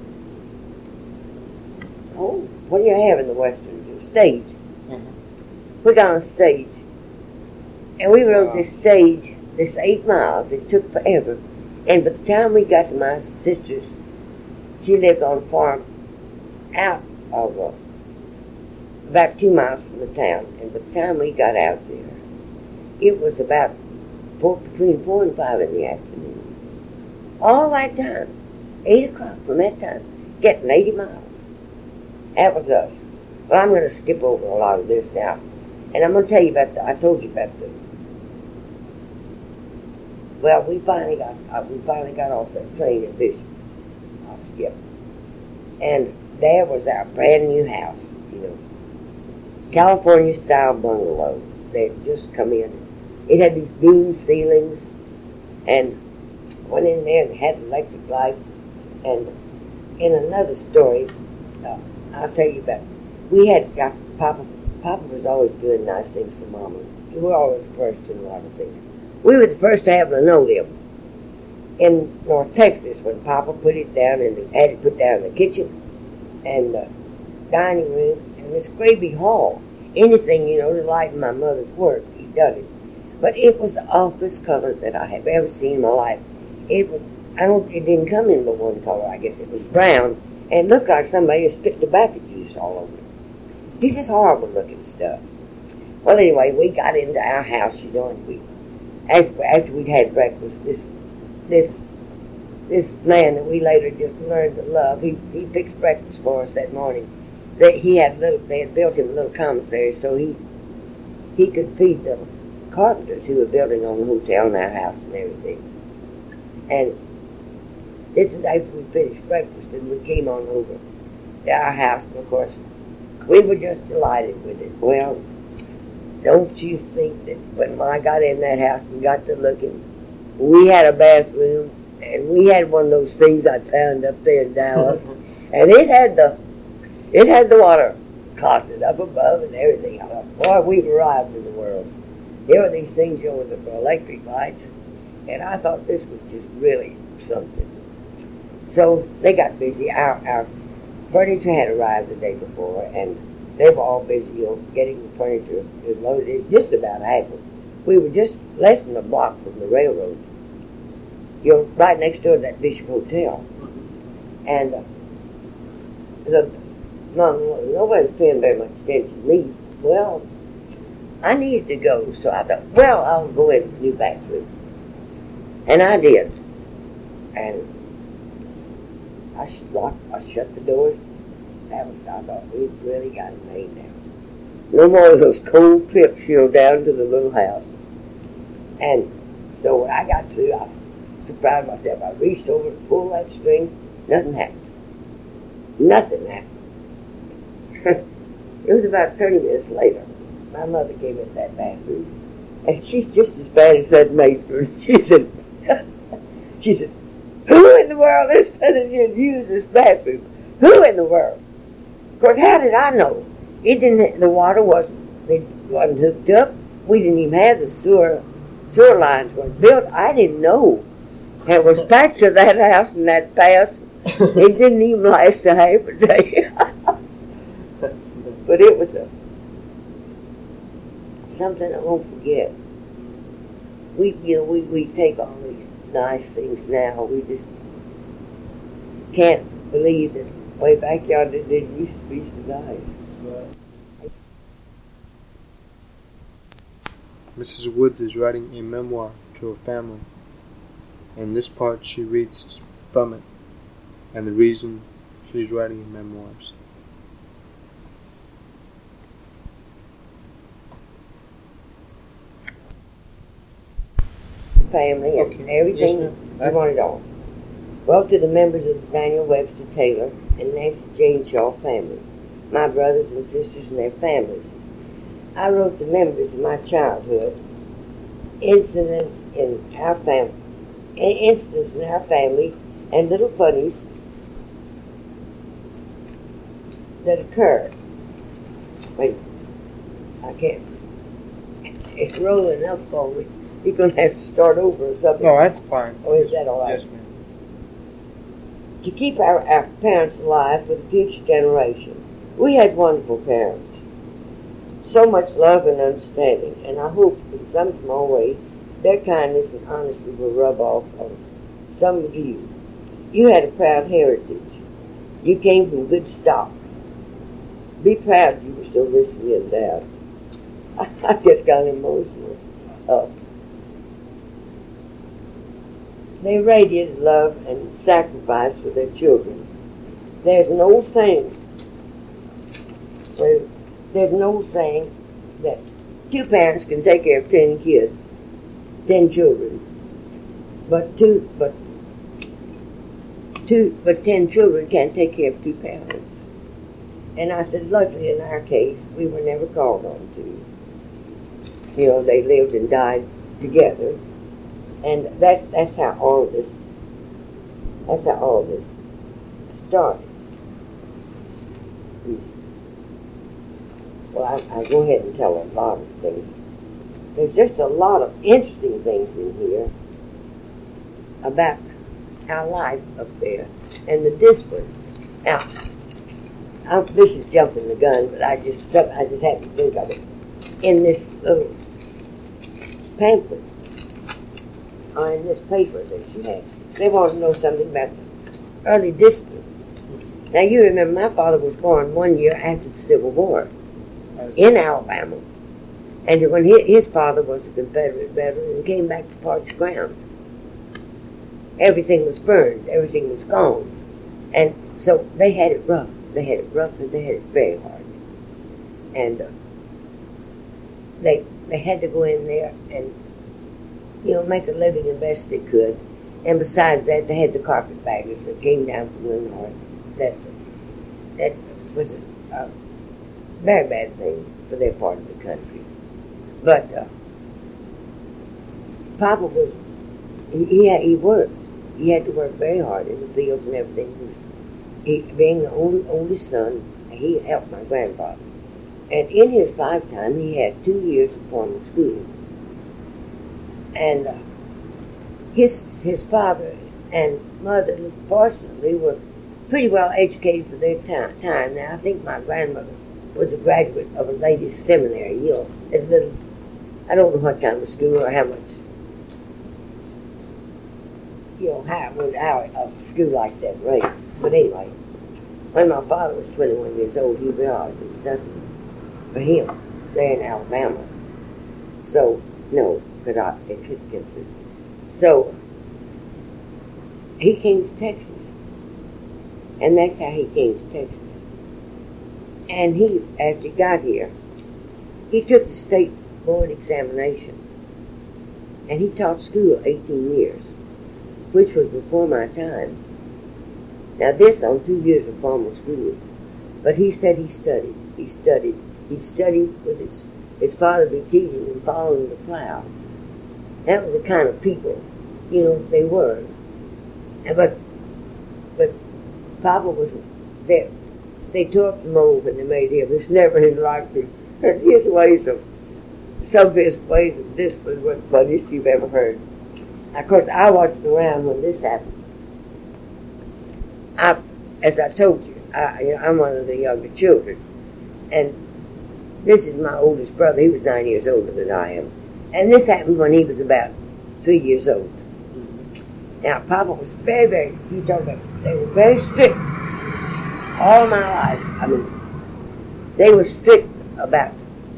oh, what do you have in the Westerns? A stage. We got on a stage, and we rode wow. this stage, this eight miles. It took forever. And by the time we got to my sister's, she lived on a farm out of, uh, about two miles from the town. And by the time we got out there, it was about four, between four and five in the afternoon. All that time, eight o'clock from that time, getting eighty miles. That was us. Well, I'm going to skip over a lot of this now. And I'm going to tell you about the, I told you about the, well, we finally got, uh, we finally got off that train at Bishop. I'll skip. And there was our brand new house, you know, California style bungalow. They had just come in. It had these beam ceilings, and went in there and had electric lights. And in another story, uh, I'll tell you about, we had got Papa. Papa was always doing nice things for Mama. We were always first in a lot of things. We were the first to have linoleum in North Texas when Papa put it down and had it put down in the kitchen and the dining room and this great big hall. Anything, you know, to lighten my mother's work, he done it. But it was the awfulest color that I have ever seen in my life. It was, I don't, it didn't come in but one color, I guess. It was brown and it looked like somebody had spit tobacco juice all over it. It's just horrible looking stuff. Well, anyway, we got into our house, you know, and we, after, after we'd had breakfast, this, this, this man that we later just learned to love, he, he fixed breakfast for us that morning. They, he had little, they had built him a little commissary so he, he could feed the carpenters who were building on the hotel and our house and everything. And this is after we finished breakfast and we came on over to our house, and of course, we were just delighted with it. Well, don't you think that when I got in that house and got to looking, we had a bathroom, and we had one of those things I found up there in Dallas, and it had the, it had the water closet up above and everything. I thought, boy, we've arrived in the world. Here were these things, you know, with the electric lights, and I thought this was just really something. So they got busy. Our, our furniture had arrived the day before, and they were all busy, you know, getting the furniture loaded. It was just about happened. We were just less than a block from the railroad. You know, right next door to that Bishop Hotel. And uh, so, no, nobody's paying very much attention to me. Well, I needed to go, so I thought, well, I'll go in the new bathroom. And I did. And I sh- locked, I shut the doors. That was, I thought, we've really got it made now. No more of those cold trips, you know, down to the little house. And so when I got through, I surprised myself. I reached over and pulled that string. Nothing happened. Nothing happened. It was about thirty minutes later. My mother came in that bathroom. And she's just as bad as that maid. She said, she said, who in the world is going to use this bathroom? Who in the world? Of course, how did I know? It didn't. The water wasn't. It wasn't hooked up. We didn't even have the sewer. Sewer lines were built. I didn't know. There was packs of that house and that pass. It didn't even last a half a day. But it was a something I won't forget. We, you know, we, we take all these nice things now. We just can't believe that way back yonder it didn't used to be so nice. Missus Woods is writing a memoir to her family. In this part, she reads from it and the reason she's writing memoirs. Family and Okay. everything Yes, you ma'am. want it all. Well, to the members of the Daniel Webster Taylor and Nancy Jane Shaw family, my brothers and sisters and their families, I wrote the memories of my childhood, incidents in our family, incidents in our family, and little funnies that occurred. Wait, I can't. It's rolling up for me. You're going to have to start over or something. No, that's fine. Oh, is that all right? Yes, ma'am. To keep our, our parents alive for the future generation. We had wonderful parents. So much love and understanding, and I hope in some small way their kindness and honesty will rub off on some of you. You had a proud heritage. You came from good stock. Be proud you were so richly endowed. I, I just got emotional. Uh, They radiated love and sacrifice for their children. There's an old saying, well, there's an old saying that two parents can take care of ten kids, ten children, but two, but two, but ten children can't take care of two parents. And I said, luckily in our case, we were never called on to. You know, they lived and died together. And that's that's how all of this that's how all of this started. Well, I, I go ahead and tell a lot of things. There's just a lot of interesting things in here about our life up there and the discipline. Now, I, this is jumping the gun, but I just I just had to think of it in this little pamphlet. Uh, in this paper that she had. They wanted to know something about the early discipline. Now you remember my father was born one year after the Civil War in Alabama. And when he, his father was a Confederate veteran and came back to parched ground, everything was burned, everything was gone. And so they had it rough. They had it rough and they had it very hard. And uh, they they had to go in there and you know, make a living as best they could. And besides that, they had the carpetbaggers that came down from the north. That, that was a, a very bad thing for their part of the country. But uh, Papa was, he, he, he worked. He had to work very hard in the fields and everything. He, being the only, oldest son, he helped my grandfather. And in his lifetime, he had two years of formal schooling. And uh, his his father and mother, fortunately, were pretty well educated for their time. time. Now, I think my grandmother was a graduate of a ladies' seminary, you know, a little, I don't know what kind of school or how much, you know, how, how a school like that rates. But anyway, when my father was twenty-one years old, he realized it was nothing for him there in Alabama. So, no. Could I, it could get through. So, he came to Texas. And that's how he came to Texas. And he, after he got here, he took the state board examination. And he taught school eighteen years, which was before my time. Now this on two years of formal schooling. But he said he studied. He studied. He studied with his, his father be teaching him following the plow. That was the kind of people, you know, they were. And but, but Papa was there. They tore up the mold when they made him. It's never his like him. His ways of, some of his ways of discipline were the funniest you've ever heard. Of course, I wasn't around when this happened. I, as I told you, I, you know, I'm one of the younger children. And this is my oldest brother. He was nine years older than I am. And this happened when he was about three years old. Mm-hmm. Now, Papa was very, very, you talk about, they were very strict all my life. I mean, they were strict about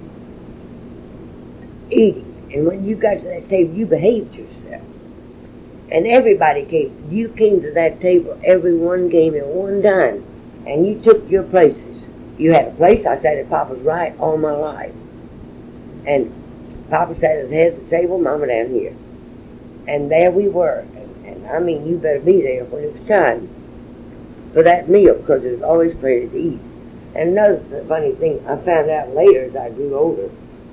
eating. And when you got to that table, you behaved yourself. And everybody came. You came to that table, everyone came at one time. And you took your places. You had a place. I sat at Papa's right all my life. And Papa sat at the head of the table, Mama down here. And there we were. And, and I mean, you better be there when it was time for that meal, because there was always plenty to eat. And another funny thing I found out later as I grew older,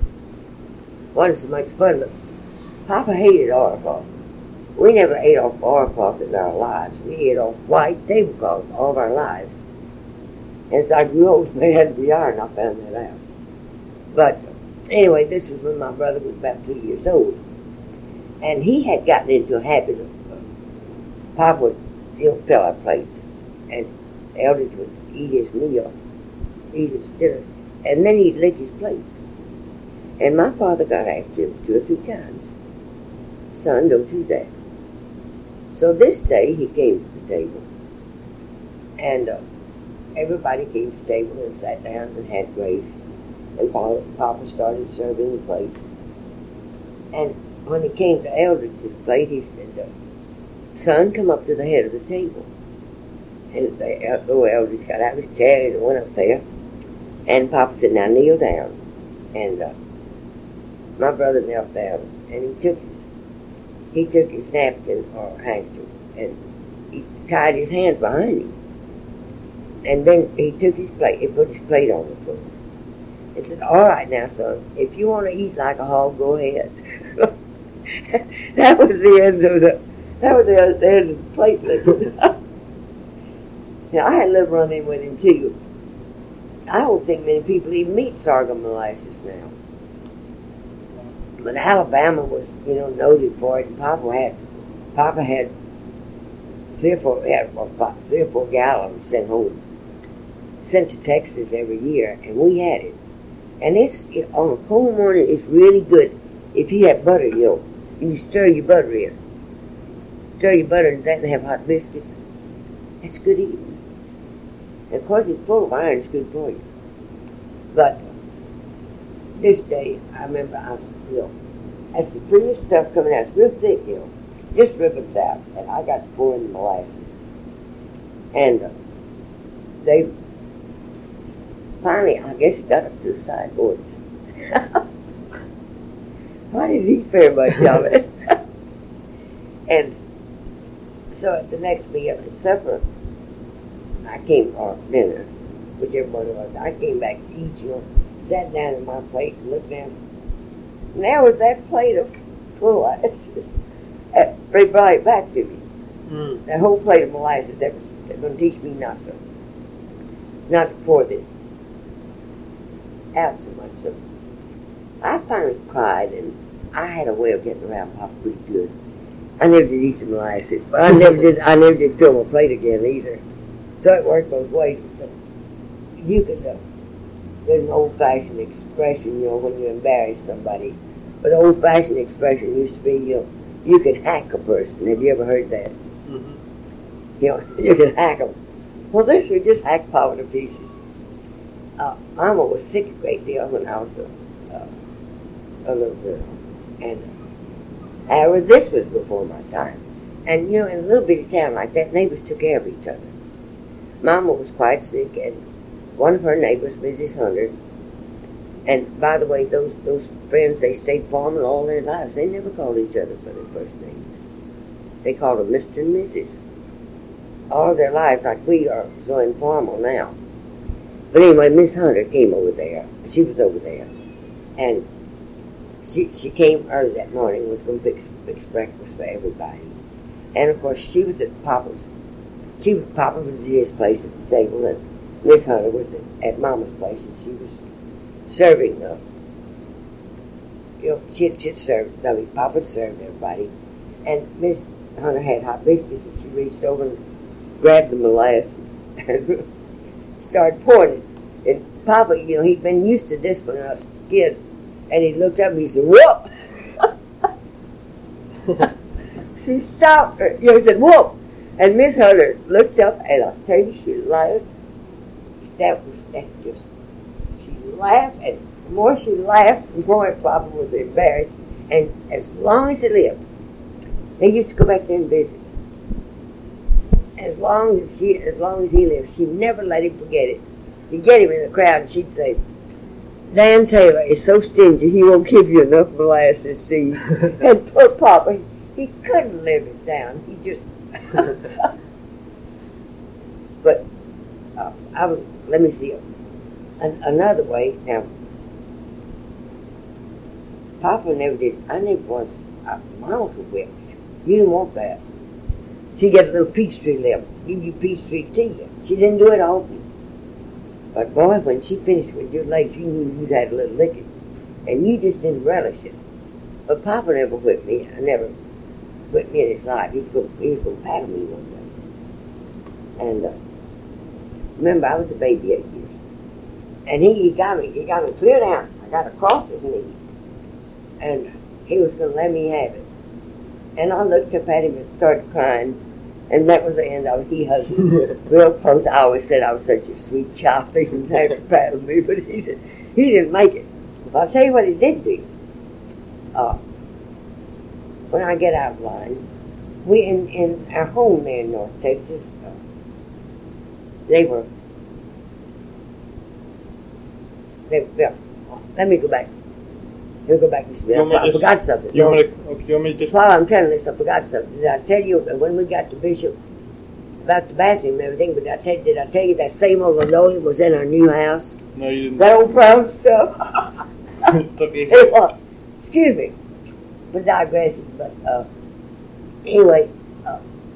wasn't so much fun, but Papa hated oilcloth. We never ate off oilcloth in our lives. We ate off white tablecloths all of our lives. And as I grew older, they had to be iron. I found that out. But anyway, this was when my brother was about two years old. And he had gotten into a habit of, uh, Papa would, you know, fill our plates. And Eldridge would eat his meal, eat his dinner, and then he'd lick his plate. And my father got after him two or three times. Son, don't do that. So this day he came to the table. And uh, everybody came to the table and sat down and had grace. And Papa, Papa started serving the plates. And when he came to Eldridge's plate, he said, uh, son, come up to the head of the table. And the little Eldridge got out of his chair and went up there. And Papa said, now kneel down. And uh, my brother knelt down, and he took his he took his napkin or handkerchief, and he tied his hands behind him. And then he took his plate, he put his plate on the floor. And said, all right now, son, if you want to eat like a hog, go ahead. That was the end of the, that was the, the end of the plate licking. Now, I had a little run-in with him, too. I don't think many people even meet sorghum molasses now. But Alabama was, you know, noted for it, and Papa had, Papa had three or four, had three or four gallons sent home, sent to Texas every year, and we had it. And it's, it, on a cold morning, it's really good. If you have butter, you know, you stir your butter in. Stir your butter in that and have hot biscuits. That's good eating. And of course, it's full of iron, it's good for you. But this day, I remember, I, you know, as the prettier stuff coming out, it's real thick, you know, just ribbons out, and I got to pour in the molasses. And uh, they, finally, I guess it got up to the sideboards. I didn't eat very much of it. And so at the next meal, at supper, I came, or dinner, whichever one it was, I came back to eat, you know, sat down at my plate and looked down. And there was that plate of molasses. They brought it back to me. Mm. That whole plate of molasses, that was, they're going to teach me not to, not to pour this out so much. So I finally cried, and I had a way of getting around Papa pretty good. I never did eat the molasses, but I never did, I never did fill my plate again either. So it worked both ways. But you could, uh, there's an old-fashioned expression, you know, when you embarrass somebody. But the old-fashioned expression used to be, you know, you could hack a person. Have you ever heard that? Mm-hmm. You know, you could hack them. Well, this we just hacked Papa to pieces. Uh, Mama was sick a great deal when I was a, uh, a little girl. And however, this was before my time. And, you know, in a little bitty town like that, neighbors took care of each other. Mama was quite sick, and one of her neighbors, Missus Hunter, and by the way, those those friends, they stayed farming all their lives. They never called each other by their first names. They called them Mister and Missus all their lives, like we are so informal now. But anyway, Miss Hunter came over there. She was over there, and she she came early that morning. Was going to fix fix breakfast for everybody, and of course she was at Papa's. She was Papa was at his place at the table, and Miss Hunter was at, at Mama's place, and she was serving the. You know, she'd she'd served. I mean, Papa served everybody, and Miss Hunter had hot biscuits, and she reached over and grabbed the molasses and started pouring it. And Papa, you know, he'd been used to this when us kids, and he looked up and he said, "Whoop!" She stopped her. You know, he said, "Whoop!" And Miss Hunter looked up, and I'll tell you, she laughed. That was that just. She laughed, and the more she laughed, the more Papa was embarrassed. And as long as he lived, they used to go back there and visit. As long as she, as long as he lived, she never let him forget it. You'd get him in the crowd, and she'd say, "Dan Taylor is so stingy, he won't give you enough molasses seeds." And poor Papa, he couldn't live it down. He just. But uh, I was. Let me see. An, another way now. Papa never did. I never was. Uh, Mama could whip. You didn't want that. She'd get a little peach tree lemon, give you peach tree tea. She didn't do it often. But boy, when she finished with your legs, you knew you'd had a little licking. And you just didn't relish it. But Papa never whipped me. I never whipped me in his life. He was going, he was going to paddle me one day. And uh, remember, I was a baby eight years. And he, he got me, he got me clear down. I got across his knee. And he was going to let me have it. And I looked up at him and started crying. And that was the end of it. He hugged me real close. I always said I was such a sweet child. He didn't have to paddle me, but he, did, he didn't make it. But I'll tell you what he did do. Uh, when I get out of line, we in, in our home there in North Texas, uh, they were, they, yeah, let me go back. Let me go back to this. I, I forgot something. You no, want to, okay, you want me to just... While I'm telling this, I forgot something. Did I tell you that when we got to Bishop about the bathroom and everything, but I said, did I tell you that same old linoleum was in our new house? No, you didn't. That old brown stuff? Stuff in It was. Excuse me. But digressing. But uh, anyway, uh,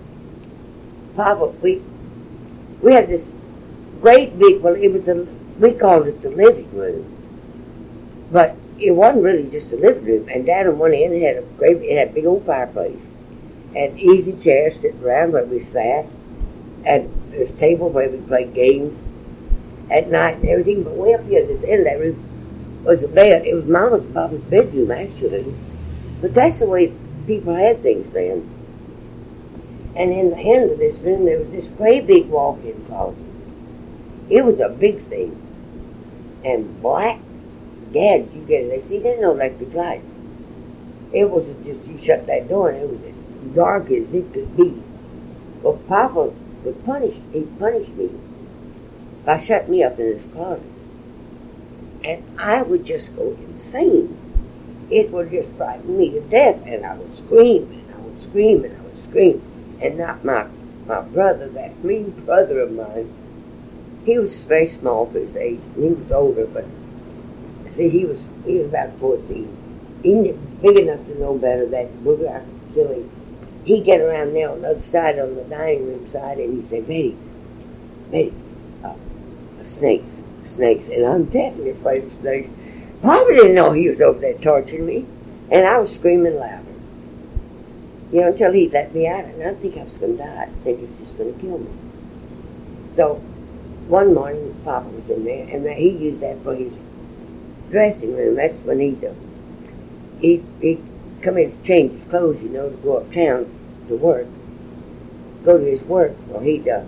Papa, we we had this great big, well, it was a, we called it the living room. But it wasn't really just a living room. And down on one end, it had a great, it had a big old fireplace. And easy chairs sitting around where we sat. And this table where we played games at night and everything. But way up here at this end of that room was a bed. It was Mama's and Papa's bedroom, actually. But that's the way people had things then. And in the end of this room, there was this great big walk-in closet. It was a big thing. And black. Gad, you get it. They see, there's no electric lights. It was just, you shut that door and it was as dark as it could be. Well, Papa would punish, he'd punish me by shutting me up in this closet. And I would just go insane. It would just frighten me to death, and I would scream, and I would scream, and I would scream. And not my, my brother, that mean brother of mine, he was very small for his age, and he was older, but see, he was he was about fourteen. He was big enough to know better that booger, I could kill him. He'd get around there on the other side, on the dining room side, and he'd say, "Betty, Betty, uh, snakes, snakes." And I'm definitely afraid of snakes. Papa didn't know he was over there torturing me, and I was screaming louder. You know, until he let me out, and I think I was going to die. I think it's just going to kill me. So, one morning, Papa was in there, and he used that for his dressing room. That's when he'd, uh, he'd, he'd come in to change his clothes, you know, to go uptown to work, go to his work, or he'd, uh,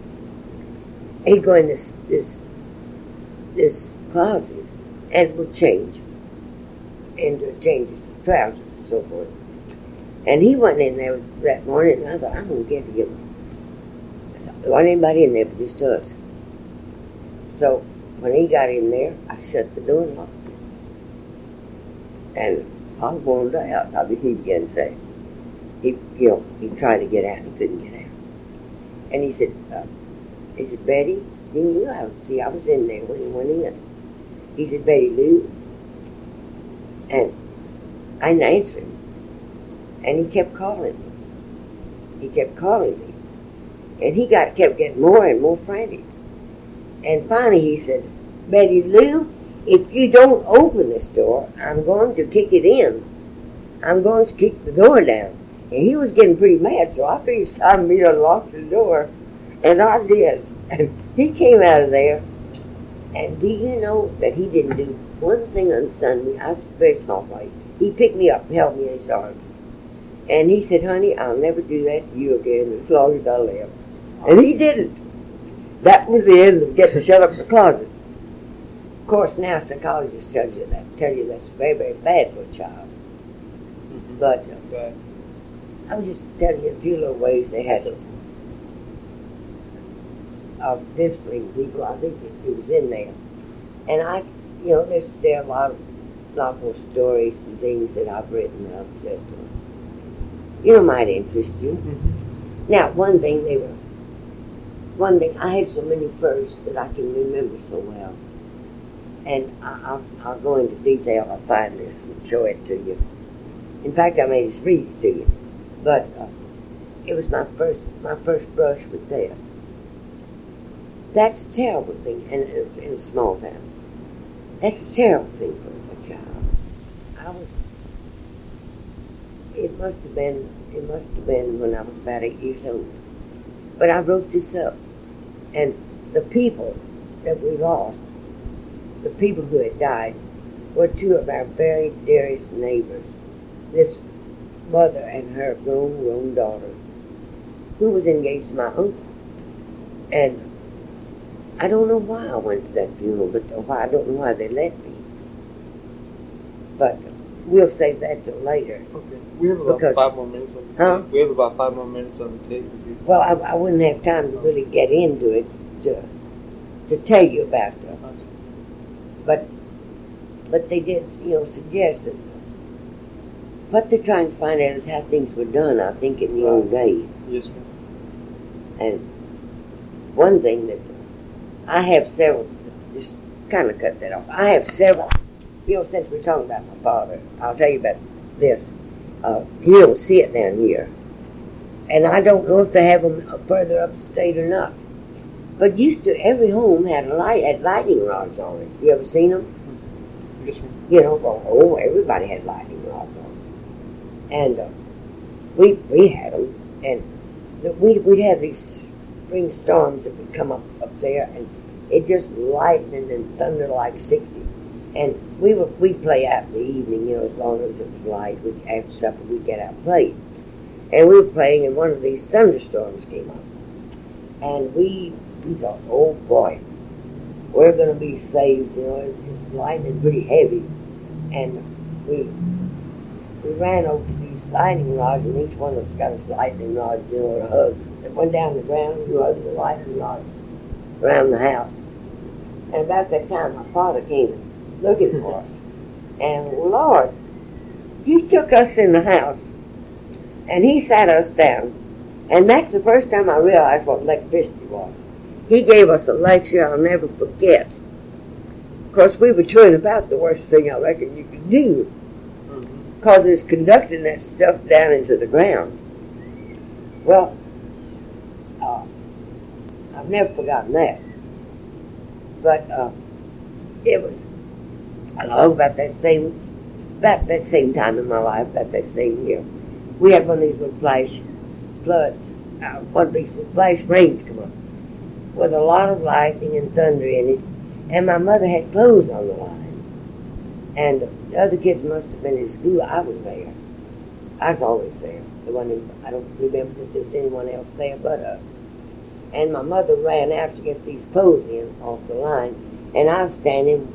he'd go in this, this, this closet and would change, and uh, change his trousers and so forth. And he went in there that morning, and I thought, I'm going to get him. So there wasn't anybody in there but just us. So when he got in there, I shut the door and locked it. And I warmed out. I mean, he began to say, he, you know, he tried to get out and he couldn't get out. And he said, uh, he said, Betty, you knew I was, see, I was in there when he went in. He said, Betty Lou. And I didn't answer him. And he kept calling me. He kept calling me. And he got kept getting more and more frantic. And finally he said, Betty Lou, if you don't open this door, I'm going to kick it in. I'm going to kick the door down. And he was getting pretty mad, so I figured it's time for me to lock the door. And I did. And he came out of there. And do you know that he didn't do one thing on Sunday? I was a very small boy. He picked me up and held me in his arms. And he said, honey, I'll never do that to you again as long as I live. And he didn't. That was the end of getting shut up in the closet. Of course, now psychologists tell you that, tell you that's very, very bad for a child. Mm-hmm. But uh, right. I'm just telling you a few little ways they had to of disciplining people. I think it, it was in there. And I, you know, there's there are a lot of, lot more stories and things that I've written up that, uh, you know, might interest you. Mm-hmm. Now, one thing they were, one thing, I had so many firsts that I can remember so well. And I, I'll, I'll go into detail. I'll find this and show it to you. In fact, I may just read it to you. But uh, it was my first, my first brush with death. That's a terrible thing in, in, in a small town. That's a terrible thing for a child. I was. It must have been. It must have been when I was about eight years old. But I wrote this up, and the people that we lost, the people who had died, were two of our very dearest neighbors. This mother and her grown, grown daughter, who was engaged to my uncle, and I don't know why I went to that funeral, but why I don't know why they let me. But we'll save that till later. Okay. We have about because, five more minutes on the huh? tape. We have about five more minutes on the tape. Well, I, I wouldn't have time to really get into it to to tell you about that. But but they did, you know, suggest that what they're trying to find out is how things were done, I think, in the old days. Yes, ma'am. And one thing that I have several, just kind of cut that off. I have several, you know, since we're talking about my father, I'll tell you about this. Uh, you don't see it down here. And I don't know if they have them further upstate or not. But used to, every home had a light, had lightning rods on it. You ever seen them? Yes, ma'am. You know, well, oh, everybody had lightning rods on it. And uh, we we had them. And the, we, we'd have these spring storms that would come up, up there, and it just lightning and thunder like sixty. And we would we'd play out in the evening, you know, as long as it was light. We'd, after supper, we'd get out and play. And we were playing, and one of these thunderstorms came up. And we we thought, oh boy, we're going to be saved, you know, it's lightning pretty heavy. And we we ran over to these lightning rods, and each one of us got a lightning rod, you know, and a hug. It went down the ground, and we hugged the lightning rods around the house. And about that time, my father came looking for us. And Lord, he took us in the house, and he sat us down. And that's the first time I realized what electricity was. He gave us a lecture I'll never forget. Of course, we were chewing about the worst thing I reckon you could do, because it's conducting that stuff down into the ground. Well, uh, I've never forgotten that. But uh, it was, I don't know, about that same, about that same time in my life, about that same year. We had one of these little flash floods, uh, one of these little flash rains come up with a lot of lightning and thunder in it, and my mother had clothes on the line. And the other kids must have been in school. I was there. I was always there. There wasn't, I don't remember if there was anyone else there but us. And my mother ran out to get these clothes in off the line, and I was standing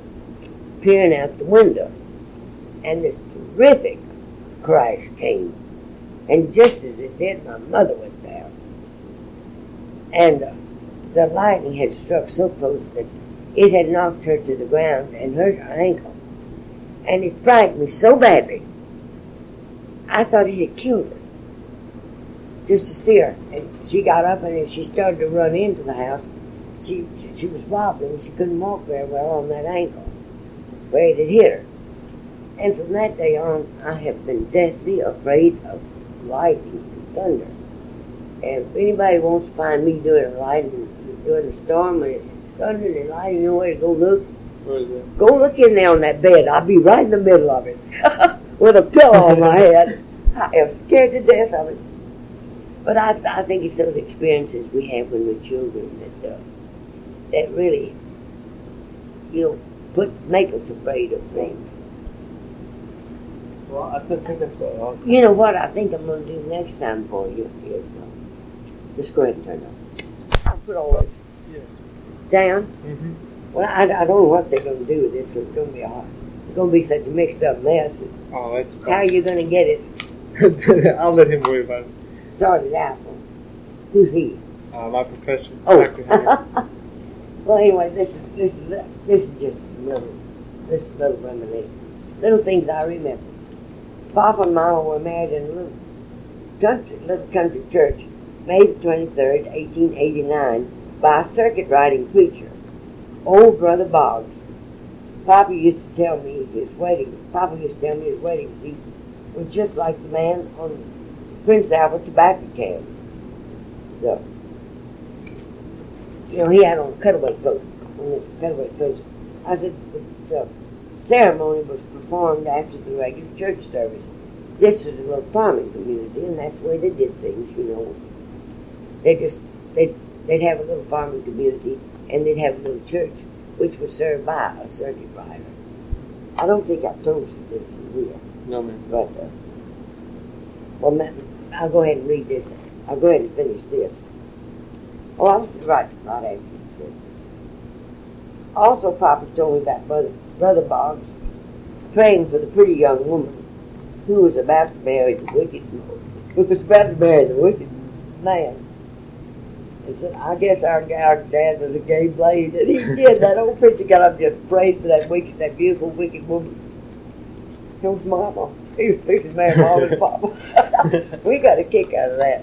peering out the window. And this terrific crash came. And just as it did, my mother went down. And uh, the lightning had struck so close that it had knocked her to the ground and hurt her ankle. And it frightened me so badly, I thought it had killed her. Just to see her. And she got up, and as she started to run into the house, she, she, she was wobbling. She couldn't walk very well on that ankle where it had hit her. And from that day on, I have been deathly afraid of lightning and thunder. And if anybody wants to find me doing a lightning, doing a storm, and it's thundering and lightning, you know where to go look? Where is that? Go look in there on that bed. I'll be right in the middle of it with a pillow on my head. I am scared to death of it. But I, I think it's those experiences we have when we're children that uh, that really, you know, put make us afraid of things. Well, I think that's what I'll You know what I think I'm going to do next time for you is uh, just go ahead and turn it on. I'll put all this Yeah. down. Mm-hmm. Well, I, I don't know what they're going to do with this. So it's going to be hard. It's going to be such a mixed up mess. Oh, that's How are you going to get it I'll let him worry about it. started out? Who's he? Uh, my professor. Oh. Doctor Henry. Well, anyway, this is this is this is just some little this is little reminiscence, little things I remember. Papa and Mama were married in a little country, little country church, May the twenty-third, eighteen eighty-nine, by a circuit riding preacher, old Brother Boggs. Papa used to tell me his wedding. Papa used to tell me his wedding seat was just like the man on Prince Albert tobacco can. So, you know, he had on a cutaway coat, on this cutaway coat. I said the, the ceremony was performed after the regular church service. This was a little farming community, and that's the way they did things, you know. They just, they'd, they'd have a little farming community, and they'd have a little church, which was served by a circuit rider. I don't think I've told you this in here, No, man. but, uh, well, ma- I'll go ahead and read this. I'll go ahead and finish this. Oh, I was right, right after you said this. Also, Papa told me about Brother, Brother Boggs praying for the pretty young woman who was about to marry the wicked, who was about to marry the wicked man. And said, I guess our, our dad was a gay blade, and he did. That old preacher got up and just prayed for that wicked, that beautiful wicked woman. It was Mama. He was fixing to marry Mama and Papa. We got a kick out of that.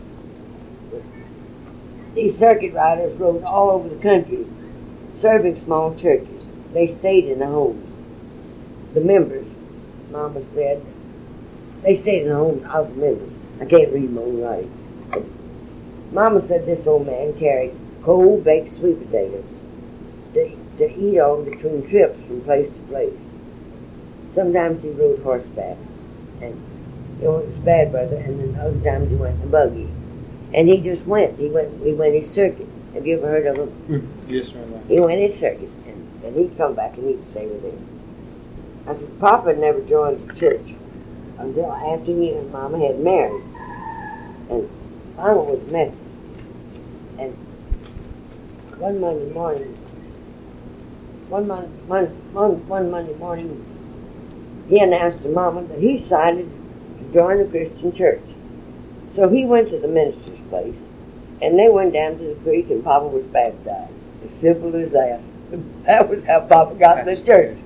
These circuit riders rode all over the country, serving small churches. They stayed in the homes. The members, Mama said, they stayed in the homes of the members. I can't read my own writing. But Mama said this old man carried cold baked sweet potatoes to, to eat on between trips from place to place. Sometimes he rode horseback, and you know, it was bad weather, and then other times he went in a buggy. And he just went. He went He went his circuit. Have you ever heard of him? Yes, ma'am. He went his circuit, and then he'd come back and he'd stay with him. I said, Papa never joined the church until after he and Mama had married. And Mama was Methodist. And one Monday morning, one, Mon- Mon- Mon- one Monday morning, he announced to Mama that he decided to join the Christian church. So he went to the minister's place, and they went down to the creek, and Papa was baptized. As simple as that. That was how Papa got in the church.